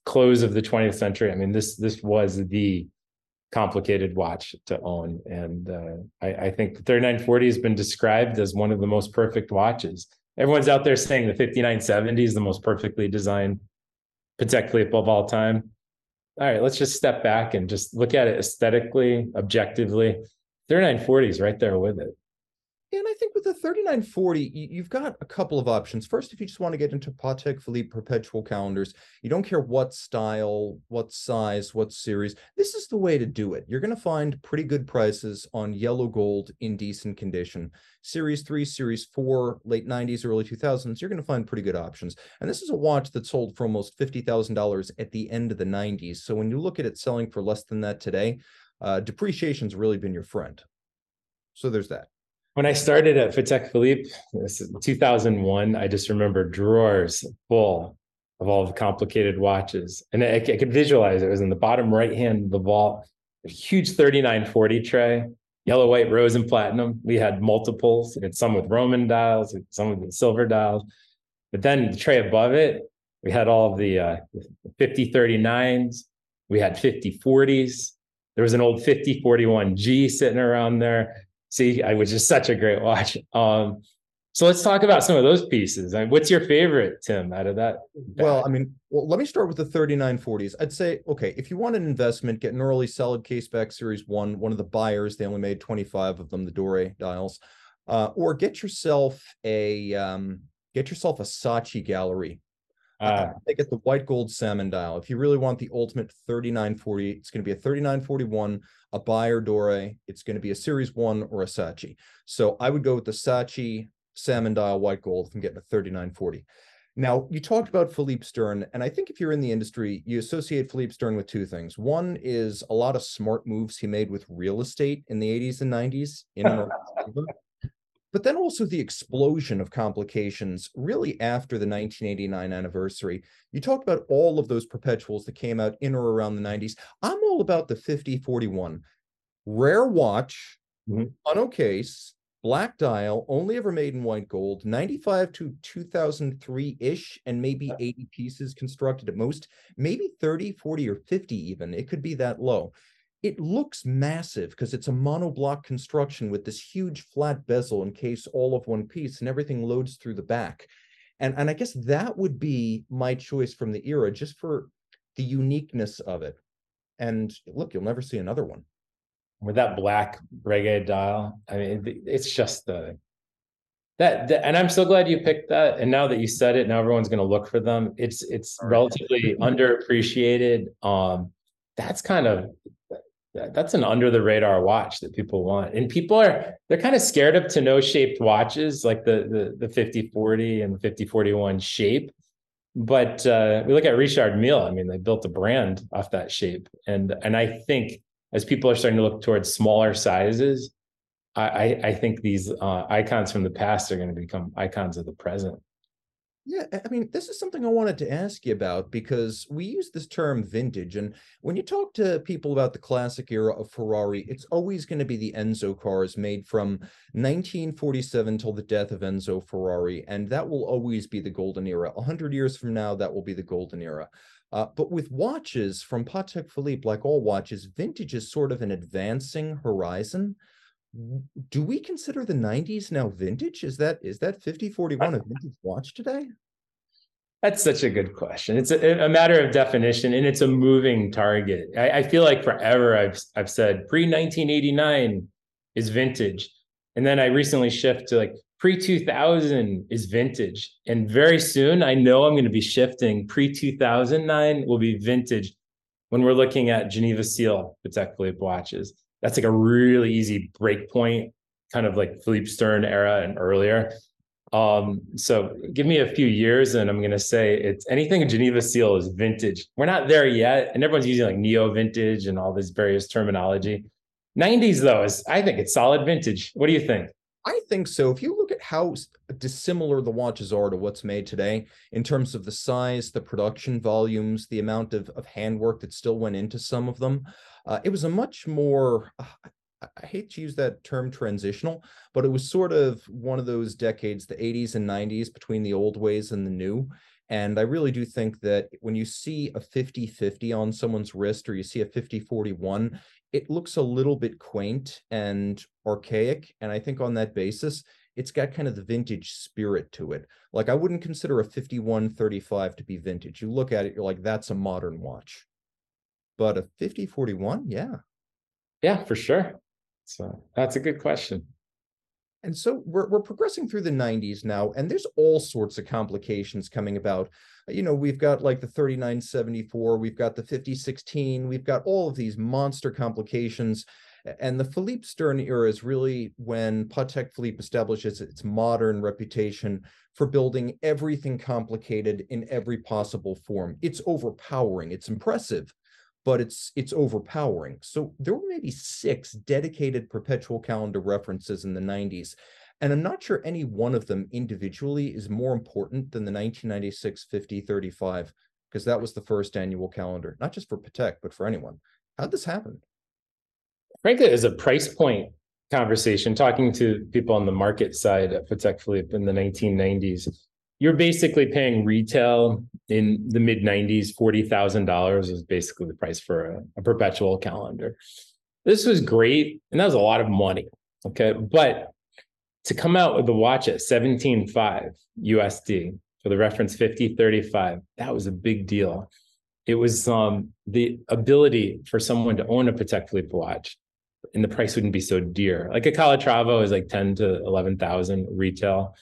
close of the 20th century. I mean, this was the complicated watch to own. And I think the 3940 has been described as one of the most perfect watches. Everyone's out there saying the 5970 is the most perfectly designed Patek Philippe of all time. All right, let's just step back and just look at it aesthetically, objectively. 3940 is right there with it. And I think with the 3940, you've got a couple of options. First, if you just want to get into Patek Philippe perpetual calendars, you don't care what style, what size, what series, this is the way to do it. You're going to find pretty good prices on yellow gold in decent condition. Series 3, Series 4, late 90s, early 2000s, you're going to find pretty good options. And this is a watch that sold for almost $50,000 at the end of the 90s. So when you look at it selling for less than that today, depreciation's really been your friend. So there's that. When I started at Patek Philippe, this is 2001, I just remember drawers full of all the complicated watches. And I could visualize it. It was in the bottom right hand of the vault, a huge 3940 tray, yellow, white, rose, and platinum. We had multiples. We had some with Roman dials, some with silver dials. But then the tray above it, we had all of the 5039s. We had 5040s. There was an old 5041G sitting around there. See, which is such a great watch. So let's talk about some of those pieces. I mean, what's your favorite, Tim, out of that? Well, let me start with the 3940s. I'd say, okay, if you want an investment, get an early solid case back Series 1, one of the buyers, they only made 25 of them, the Dore dials, or get yourself a Saatchi Gallery. They get the white gold salmon dial. If you really want the ultimate 3940, it's going to be a 3941, a buyer Dore. It's going to be a Series 1 or a Saatchi. So I would go with the Saatchi salmon dial white gold if I'm getting a 3940. Now, you talked about Philippe Stern, and I think if you're in the industry, you associate Philippe Stern with two things. One is a lot of smart moves he made with real estate in the 80s and 90s in and around. But then also the explosion of complications really after the 1989 anniversary. You talked about all of those perpetuals that came out in or around the 90s. I'm all about the 5041. Rare watch, tonneau case, black dial, only ever made in white gold, 95 to 2003-ish, and maybe 80 pieces constructed at most, maybe 30, 40, or 50 even. It could be that low. It looks massive because it's a monoblock construction with this huge flat bezel in case all of one piece, and everything loads through the back. And I guess that would be my choice from the era, just for the uniqueness of it. And look, you'll never see another one. With that black reggae dial, I mean, it's just and I'm so glad you picked that. And now that you said it, now everyone's going to look for them. It's relatively underappreciated. That's an under the radar watch that people want. And they're kind of scared of tonneau shaped watches like the 5040 and the 5041 shape. But we look at Richard Mille. I mean, they built a brand off that shape. And I think as people are starting to look towards smaller sizes, I think these icons from the past are going to become icons of the present. Yeah, I mean, this is something I wanted to ask you about because we use this term vintage. And when you talk to people about the classic era of Ferrari, it's always going to be the Enzo cars made from 1947 till the death of Enzo Ferrari. And that will always be the golden era. 100 years from now, that will be the golden era. But with watches from Patek Philippe, like all watches, vintage is sort of an advancing horizon. Do we consider the 90s now vintage? Is that 5041 a vintage watch today? That's such a good question. It's a matter of definition, and it's a moving target. I feel like forever I've said pre-1989 is vintage, and then I recently shift to like pre-2000 is vintage, and very soon I know I'm going to be shifting. Pre-2009 will be vintage when we're looking at Geneva Seal Patek Philippe watches. That's like a really easy break point, kind of like Philippe Stern era and earlier. So give me a few years and I'm going to say it's anything in Geneva Seal is vintage. We're not there yet. And everyone's using like neo vintage and all this various terminology. 90s though, I think it's solid vintage. What do you think? I think so. If you look at how dissimilar the watches are to what's made today in terms of the size, the production volumes, the amount of handwork that still went into some of them, it was a much more, I hate to use that term transitional, but it was sort of one of those decades, the 80s and 90s between the old ways and the new. And I really do think that when you see a 50-50 on someone's wrist, or you see a 50-41, it looks a little bit quaint and archaic. And I think on that basis, it's got kind of the vintage spirit to it. Like, I wouldn't consider a 51-35 to be vintage. You look at it, you're like, that's a modern watch. But a 50-41, yeah. Yeah, for sure. So that's a good question. And so we're progressing through the 90s now, and there's all sorts of complications coming about. We've got like the 3974, we've got the 5016, we've got all of these monster complications. And the Philippe Stern era is really when Patek Philippe establishes its modern reputation for building everything complicated in every possible form. It's overpowering, it's impressive, but it's overpowering. So there were maybe 6 dedicated perpetual calendar references in the 90s. And I'm not sure any one of them individually is more important than the 1996 5035, because that was the first annual calendar, not just for Patek, but for anyone. How'd this happen? Frankly, as a price point conversation, talking to people on the market side at Patek Philippe in the 1990s, you're basically paying retail in the mid 90s, $40,000 is basically the price for a perpetual calendar. This was great, and that was a lot of money. Okay, but to come out with the watch at 17.5 USD for the reference 5035, that was a big deal. It was the ability for someone to own a Patek Philippe watch, and the price wouldn't be so dear. Like a Calatrava is like 10 to 11,000 retail.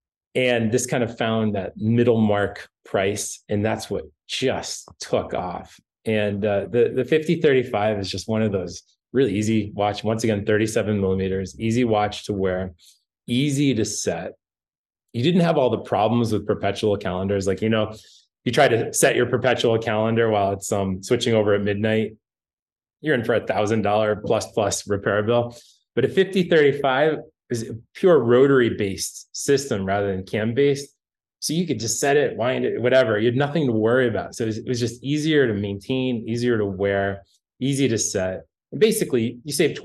And this kind of found that middle mark price, and that's what just took off. And the 5035 is just one of those really easy watch. Once again, 37 millimeters, easy watch to wear, easy to set. You didn't have all the problems with perpetual calendars. Like, you try to set your perpetual calendar while it's switching over at midnight, you're in for $1,000 plus repair bill. But a 5035 is a pure rotary based system rather than cam based. So you could just set it, wind it, whatever. You had nothing to worry about. So it was just easier to maintain, easier to wear, easy to set. And basically, you save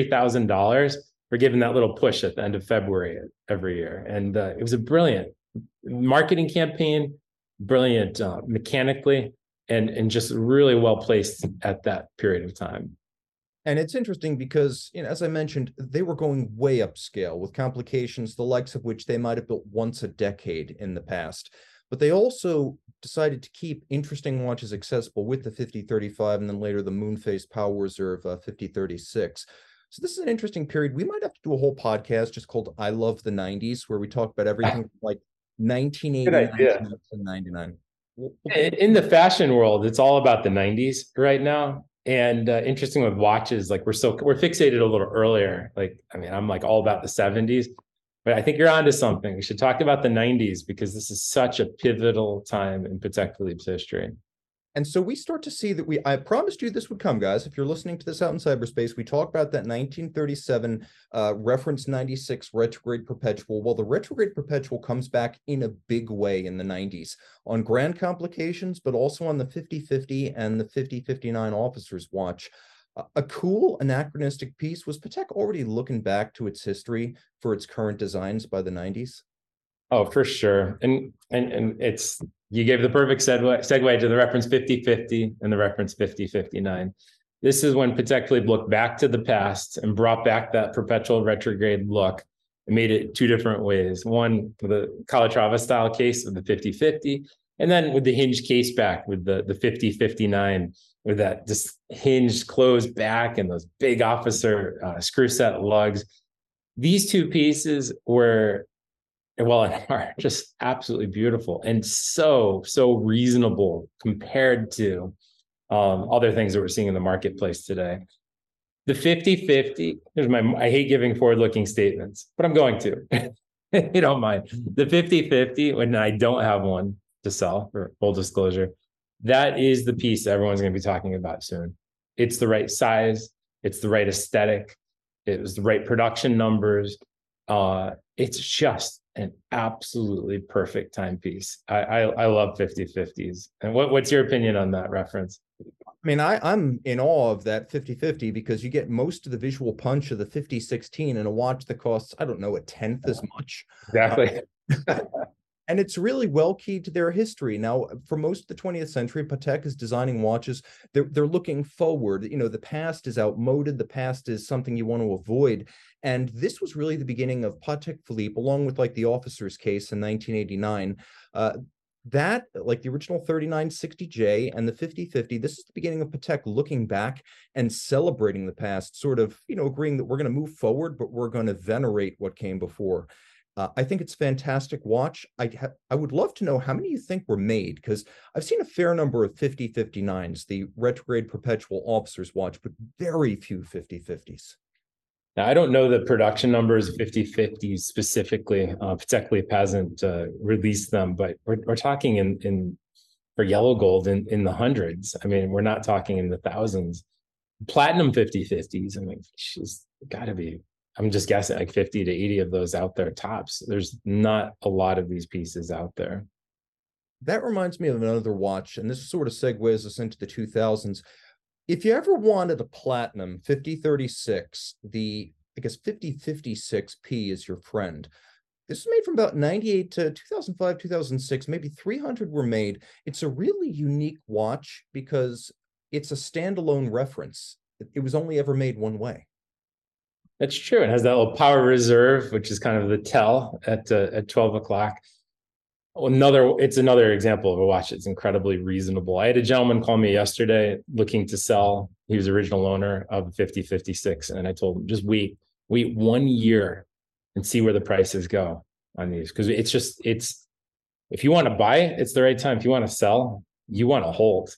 $23,000 for giving that little push at the end of February every year. And it was a brilliant marketing campaign, brilliant mechanically, and just really well placed at that period of time. And it's interesting because, as I mentioned, they were going way upscale with complications, the likes of which they might have built once a decade in the past. But they also decided to keep interesting watches accessible with the 5035 and then later the Moonface Power Reserve 5036. So this is an interesting period. We might have to do a whole podcast just called I Love the 90s, where we talk about everything from like 1989 to 1999. In the fashion world, it's all about the 90s right now. And interesting with watches, like we're fixated a little earlier. Like, I mean, I'm like all about the 70s, but I think you're onto something. We should talk about the 90s because this is such a pivotal time in Patek Philippe's history. And so we start to see that I promised you this would come, guys. If you're listening to this out in cyberspace, we talk about that 1937 reference 96 retrograde perpetual. Well, the retrograde perpetual comes back in a big way in the 90s on grand complications, but also on the 5050 and the 5059 officer's watch. A cool anachronistic piece. Was Patek already looking back to its history for its current designs by the 90s? Oh, for sure. And it's, you gave the perfect segue to the reference 5050 and the reference 5059. This is when Patek Philippe looked back to the past and brought back that perpetual retrograde look and made it 2 different ways. One, with the Calatrava style case with the 5050, and then with the hinged case back with the 5059, with that just hinged closed back and those big officer screw set lugs. These 2 pieces were, well, are just absolutely beautiful and so reasonable compared to other things that we're seeing in the marketplace today. The 5050, I hate giving forward-looking statements, but I'm going to. You don't mind. The 5050, when I don't have one to sell, for full disclosure, that is the piece everyone's going to be talking about soon. It's the right size. It's the right aesthetic. It was the right production numbers. It's just an absolutely perfect timepiece. I love 5050s. And what's your opinion on that reference? I mean, I'm in awe of that 5050 because you get most of the visual punch of the 5016 in a watch that costs, I don't know, 1/10 as much. Exactly. And it's really well keyed to their history. Now, for most of the 20th century, Patek is designing watches. They're looking forward. You know, the past is outmoded. The past is something you want to avoid. And this was really the beginning of Patek Philippe, along with like the officer's case in 1989. That, like the original 3960J and the 5050, this is the beginning of Patek looking back and celebrating the past, sort of, you know, agreeing that we're going to move forward, but we're going to venerate what came before. I think it's a fantastic watch. I would love to know how many you think were made, because I've seen a fair number of 5059s, the retrograde perpetual officer's watch, but very few 5050s. Now, I don't know the production numbers of 5050s specifically. Patek Philippe hasn't released them, but we're talking in for yellow gold in the hundreds. I mean, we're not talking in the thousands. Platinum 5050s, I mean, she's got to be, I'm just guessing, like 50 to 80 of those out there tops. There's not a lot of these pieces out there. That reminds me of another watch, and this sort of segues us into the 2000s. If you ever wanted a platinum 5036, I guess 5056P is your friend. This was made from about 98 to 2005, 2006, maybe 300 were made. It's a really unique watch because it's a standalone reference. It was only ever made one way. That's true. It has that little power reserve, which is kind of the tell at 12 o'clock. It's another example of a watch that's incredibly reasonable. I had a gentleman call me yesterday looking to sell. He was the original owner of 5056, and I told him, just wait 1 year and see where the prices go on these, because it's if you want to buy, it's the right time. If you want to sell, you want to hold.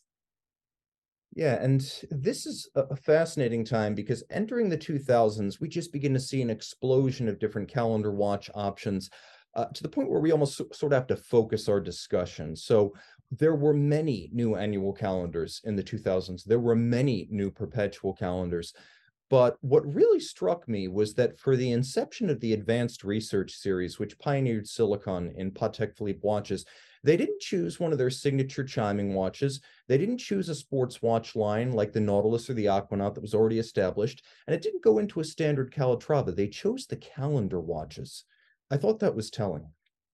Yeah, and this is a fascinating time because entering the 2000s, we just begin to see an explosion of different calendar watch options, to the point where we almost sort of have to focus our discussion. So there were many new annual calendars in the 2000s. There were many new perpetual calendars. But what really struck me was that for the inception of the Advanced Research Series, which pioneered silicon in Patek Philippe watches, they didn't choose one of their signature chiming watches. They didn't choose a sports watch line like the Nautilus or the Aquanaut that was already established. And it didn't go into a standard Calatrava. They chose the calendar watches. I thought that was telling.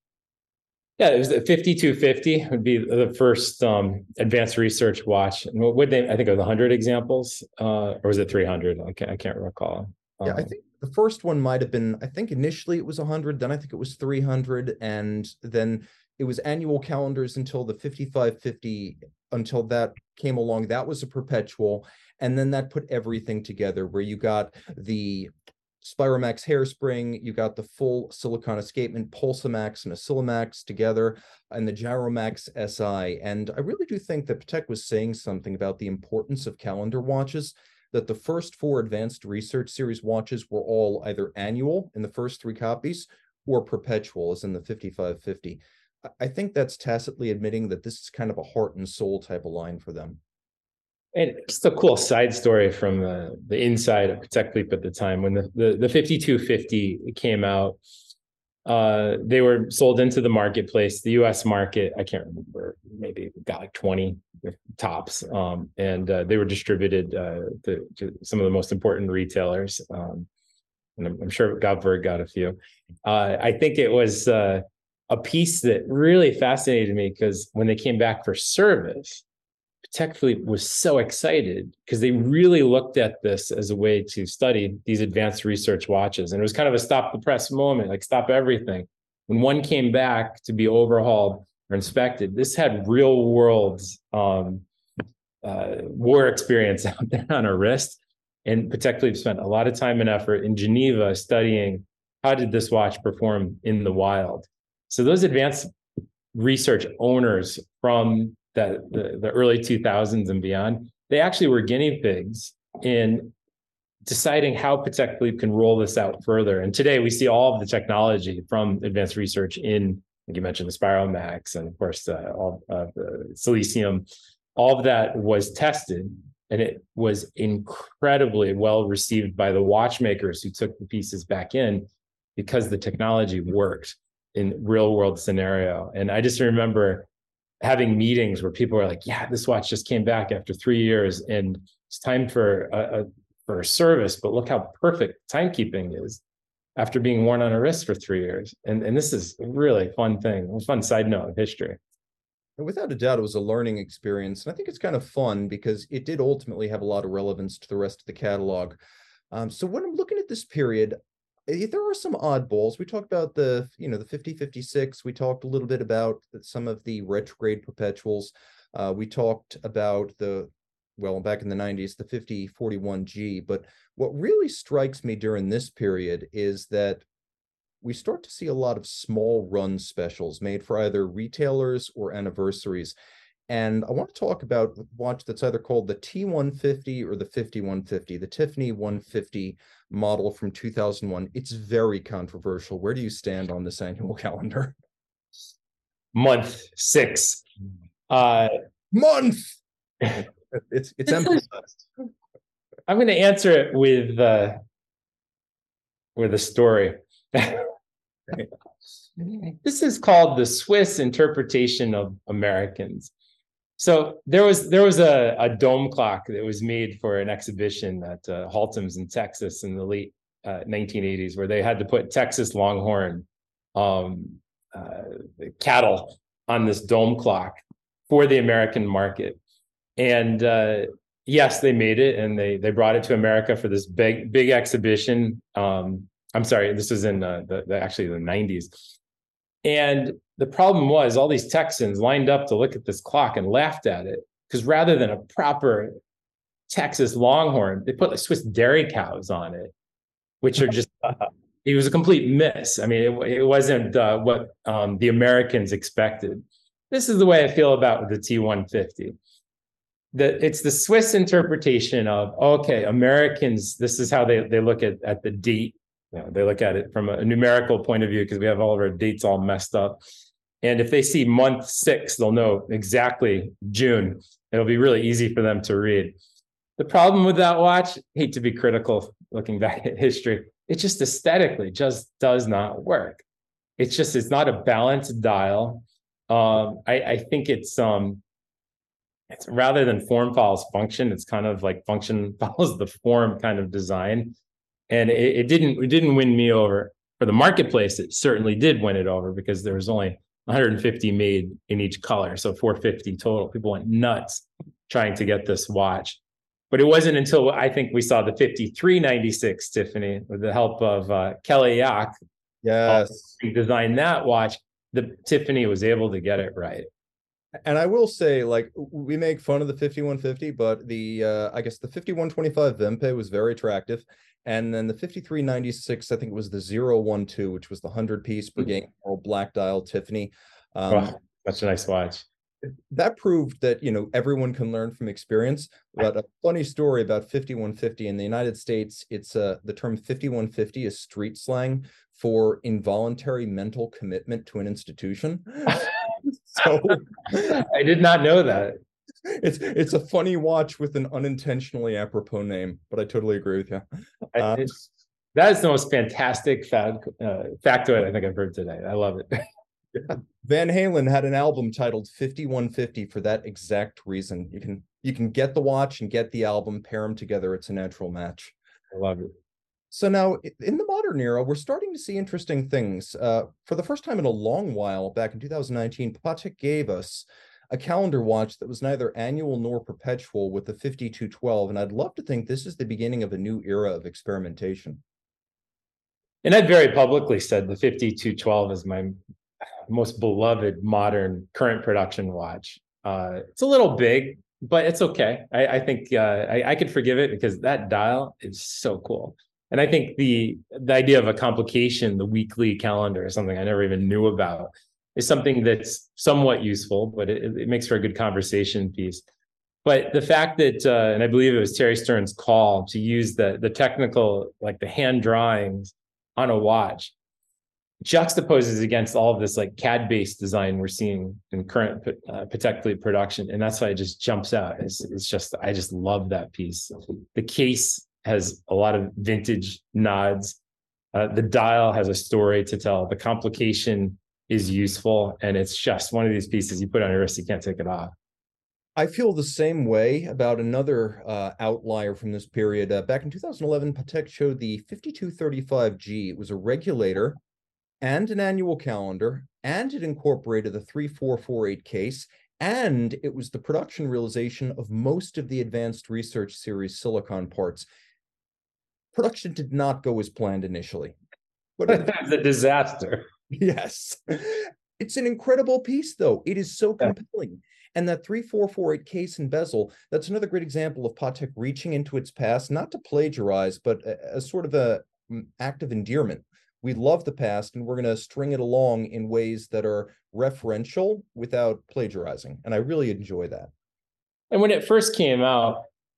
Yeah, it was the 5250 would be the first advanced research watch. And what would they, I think it was 100 examples, or was it 300? I can't recall. Yeah, I think the first one might have been, I think initially it was 100, then I think it was 300, and then it was annual calendars until the 5550, until that came along. That was a perpetual, and then that put everything together where you got the Spiromax hairspring, you got the full silicon escapement, Pulsamax and Oscillomax together, and the Gyromax SI. And I really do think that Patek was saying something about the importance of calendar watches, that the first 4 Advanced Research Series watches were all either annual in the first 3 copies or perpetual, as in the 5550. I think that's tacitly admitting that this is kind of a heart and soul type of line for them. And just a cool side story from the inside of Patek Philippe at the time, when the 5250 came out, they were sold into the marketplace, the US market. I can't remember, maybe got like 20 tops, and they were distributed to some of the most important retailers. And I'm sure Govberg got a few. I think it was a piece that really fascinated me, because when they came back for service, Patek Philippe was so excited because they really looked at this as a way to study these advanced research watches. And it was kind of a stop the press moment, like stop everything. When one came back to be overhauled or inspected, this had real world war experience out there on a wrist. And Patek Philippe spent a lot of time and effort in Geneva studying how did this watch perform in the wild. So those advanced research owners from the early 2000s and beyond, they actually were guinea pigs in deciding how Patek Philippe can roll this out further. And today we see all of the technology from advanced research in, like you mentioned, the Spiromax, and of course, all the Silicium. All of that was tested, and it was incredibly well received by the watchmakers who took the pieces back in, because the technology worked in real world scenario. And I just remember having meetings where people were like, yeah, this watch just came back after 3 years and it's time for a service, but look how perfect timekeeping is. after being worn on a wrist for 3 years. And this is a really fun thing, a fun side note of history. Without a doubt, it was a learning experience. And I think it's kind of fun because it did ultimately have a lot of relevance to the rest of the catalog. So when I'm looking at this period, there are some oddballs. We talked about the 5056. We talked a little bit about some of the retrograde perpetuals. We talked about back in the 90s, the 5041G. But what really strikes me during this period is that we start to see a lot of small run specials made for either retailers or anniversaries. And I want to talk about the watch that's either called the T150 or the 5150, the Tiffany 150 model from 2001. It's very controversial. Where do you stand on this annual calendar? Month 6. Month! It's emphasized. I'm going to answer it with a story. This is called the Swiss interpretation of Americans. So there was a dome clock that was made for an exhibition at Haltom's in Texas in the late 1980s, where they had to put Texas Longhorn cattle on this dome clock for the American market. And yes, they made it, and they brought it to America for this big exhibition. I'm sorry, this was in actually the 90s. And the problem was all these Texans lined up to look at this clock and laughed at it, because rather than a proper Texas Longhorn, they put the Swiss dairy cows on it, which are just, it was a complete miss. I mean, it wasn't what the Americans expected. This is the way I feel about the T150. It's the Swiss interpretation of, okay, Americans, this is how they look at the date. They look at it from a numerical point of view, because we have all of our dates all messed up. And if they see month 6, they'll know exactly June. It'll be really easy for them to read. The problem with that watch, hate to be critical looking back at history, it just aesthetically just does not work. It's not a balanced dial. I think it's rather than form follows function, it's kind of like function follows the form kind of design. And it didn't win me over. For the marketplace, it certainly did win it over, because there was only 150 made in each color, so 450 total. People went nuts trying to get this watch. But it wasn't until I think we saw the 5396 Tiffany, with the help of Kelly Yack, yes, designed that watch, the Tiffany was able to get it right. And I will say, like, we make fun of the 5150, but I guess the 5125 Vempe was very attractive. And then the 5396, I think it was the 012, which was the 100-piece Breguet black dial Tiffany. That's a nice watch. That proved that, everyone can learn from experience. But a funny story about 5150 in the United States, it's the term 5150 is street slang for involuntary mental commitment to an institution. So I did not know that. It's a funny watch with an unintentionally apropos name, but I totally agree with you. That is the most fantastic factoid I think I've heard today. I love it. Yeah. Van Halen had an album titled 5150 for that exact reason. You can get the watch and get the album, pair them together. It's a natural match. I love it. So now in the modern era, we're starting to see interesting things. For the first time in a long while, back in 2019, Patek gave us a calendar watch that was neither annual nor perpetual with the 5212. And I'd love to think this is the beginning of a new era of experimentation. And I've very publicly said the 5212 is my most beloved modern current production watch. It's a little big, but it's okay. I think I could forgive it, because that dial is so cool. And I think the idea of a complication, the weekly calendar, is something I never even knew about, is something that's somewhat useful, but it makes for a good conversation piece. But the fact that, and I believe it was Terry Stern's call to use the technical, like the hand drawings on a watch, juxtaposes against all of this like CAD-based design we're seeing in current Patek Philippe production. And that's why it just jumps out. I just love that piece. The case has a lot of vintage nods. The dial has a story to tell. The complication is useful. And it's just one of these pieces you put on your wrist, you can't take it off. I feel the same way about another outlier from this period. Back in 2011, Patek showed the 5235G. It was a regulator and an annual calendar, and it incorporated the 3448 case, and it was the production realization of most of the Advanced Research Series silicon parts. Production did not go as planned initially. But it's a disaster. Yes. It's an incredible piece, though. It is so compelling. And that 3448 case and bezel, that's another great example of Patek reaching into its past, not to plagiarize, but a sort of a act of endearment. We love the past, and we're going to string it along in ways that are referential without plagiarizing. And I really enjoy that. And when it first came out,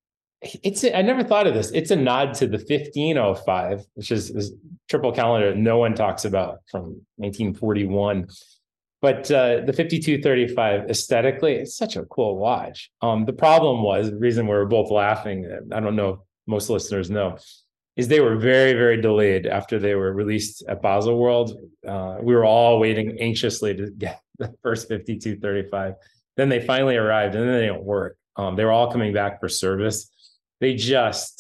I never thought of this. It's a nod to the 1505, which is this triple calendar no one talks about from 1941. But the 5235 aesthetically, it's such a cool watch. The problem was, the reason we were both laughing, I don't know if most listeners know, is they were very, very delayed after they were released at Baselworld. We were all waiting anxiously to get the first 5235. Then they finally arrived, and then they didn't work. They were all coming back for service. They just,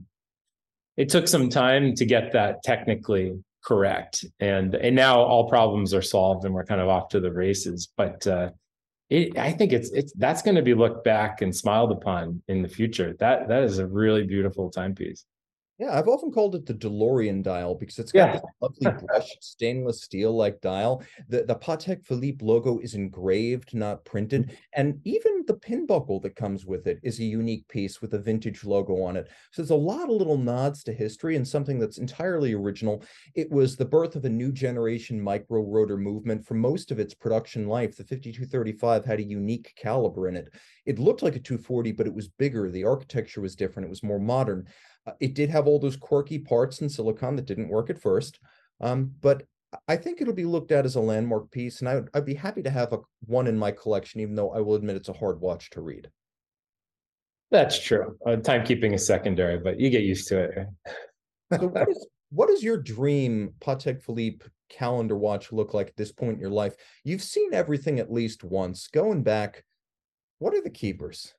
it took some time to get that technically correct. And now all problems are solved and we're kind of off to the races. But I think that's going to be looked back and smiled upon in the future. That is a really beautiful timepiece. Yeah, I've often called it the DeLorean dial because it's got this lovely brushed stainless steel like dial. The Patek Philippe logo is engraved, not printed. And even the pin buckle that comes with it is a unique piece with a vintage logo on it. So there's a lot of little nods to history and something that's entirely original. It was the birth of a new generation micro rotor movement. For most of its production life, the 5235 had a unique caliber in it. It looked like a 240, but it was bigger. The architecture was different. It was more modern. It did have all those quirky parts in silicon that didn't work at first, but I think it'll be looked at as a landmark piece, and I'd be happy to have one in my collection, even though I will admit it's a hard watch to read. That's true. Timekeeping is secondary, but you get used to it. So what does your dream Patek Philippe calendar watch look like at this point in your life? You've seen everything at least once. Going back, what are the keepers?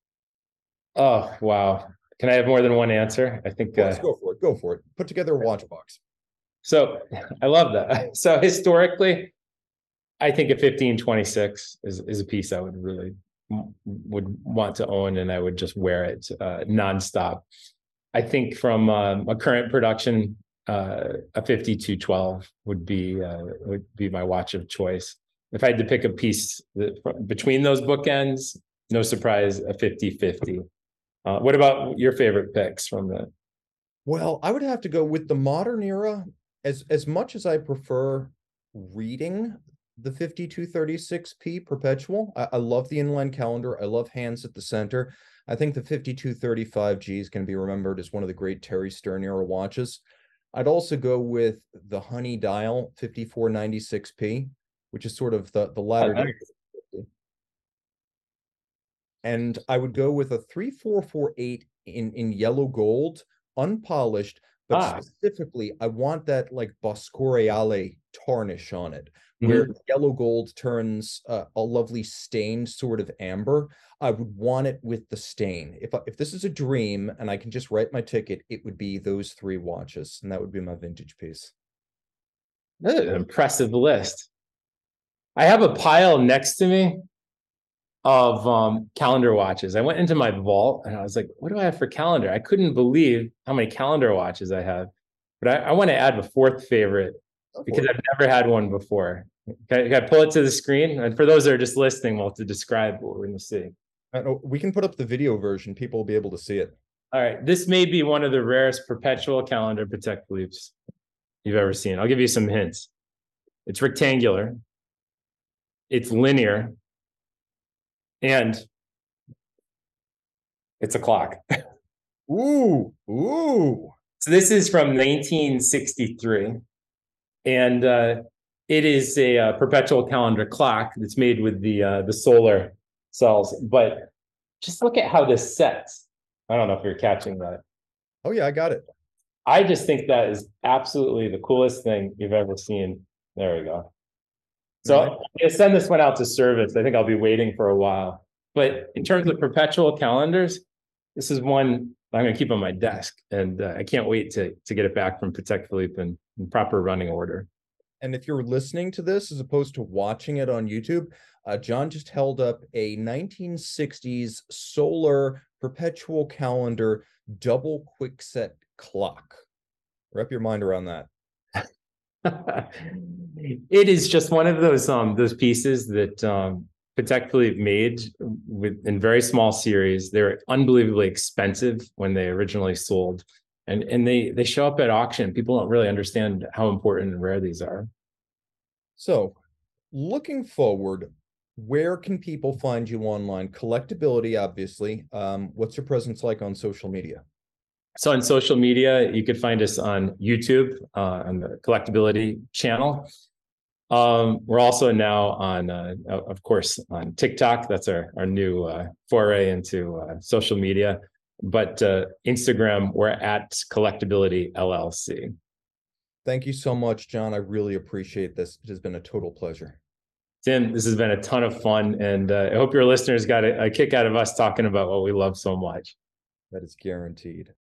Oh, wow. Can I have more than one answer? I think let's go for it. Go for it. Put together a watch box. So I love that. So historically, I think a 1526 is a piece I would really would want to own, and I would just wear it nonstop. I think from a current production, a 5212 would be my watch of choice. If I had to pick a piece between those bookends, no surprise, a 5050. What about your favorite picks from that? Well, I would have to go with the modern era. As much as I prefer reading the 5236P perpetual, I love the inline calendar. I love hands at the center. I think the 5235G is going to be remembered as one of the great Terry Stern era watches. I'd also go with the Honey Dial 5496P, which is sort of the latter. And I would go with a 3448 in yellow gold, unpolished, but specifically, I want that like Boscoreale tarnish on it, where yellow gold turns a lovely stained sort of amber. I would want it with the stain. If this is a dream and I can just write my ticket, it would be those three watches, and that would be my vintage piece. That's an impressive list. I have a pile next to me of calendar watches. I went into my vault and I was like, what do I have for calendar? I couldn't believe how many calendar watches I have. But I want to add a fourth favorite because I've never had one before. Can I pull it to the screen? And for those that are just listening, we'll have to describe what we're going to see. We can put up the video version. People will be able to see it. All right. This may be one of the rarest perpetual calendar Patek Philippe's you've ever seen. I'll give you some hints. It's rectangular. It's linear. And it's a clock. Ooh. So this is from 1963. And it is a perpetual calendar clock that's made with the solar cells. But just look at how this sets. I don't know if you're catching that. Oh, yeah, I got it. I just think that is absolutely the coolest thing you've ever seen. There we go. So I'm going to send this one out to service. I think I'll be waiting for a while. But in terms of perpetual calendars, this is one I'm going to keep on my desk, and I can't wait to get it back from Patek Philippe in proper running order. And if you're listening to this as opposed to watching it on YouTube, John just held up a 1960s solar perpetual calendar double quickset clock. Wrap your mind around that. It is just one of those pieces that Patek Philippe made in very small series. They're unbelievably expensive when they originally sold, and they show up at auction. People don't really understand how important and rare these are. So, looking forward, where can people find you online? Collectability, obviously. What's your presence like on social media? So on social media, you could find us on YouTube, on the Collectability channel. We're also now on, of course, on TikTok. That's our new foray into social media. But Instagram, we're at Collectability LLC. Thank you so much, John. I really appreciate this. It has been a total pleasure. Tim, this has been a ton of fun, and I hope your listeners got a kick out of us talking about what we love so much. That is guaranteed.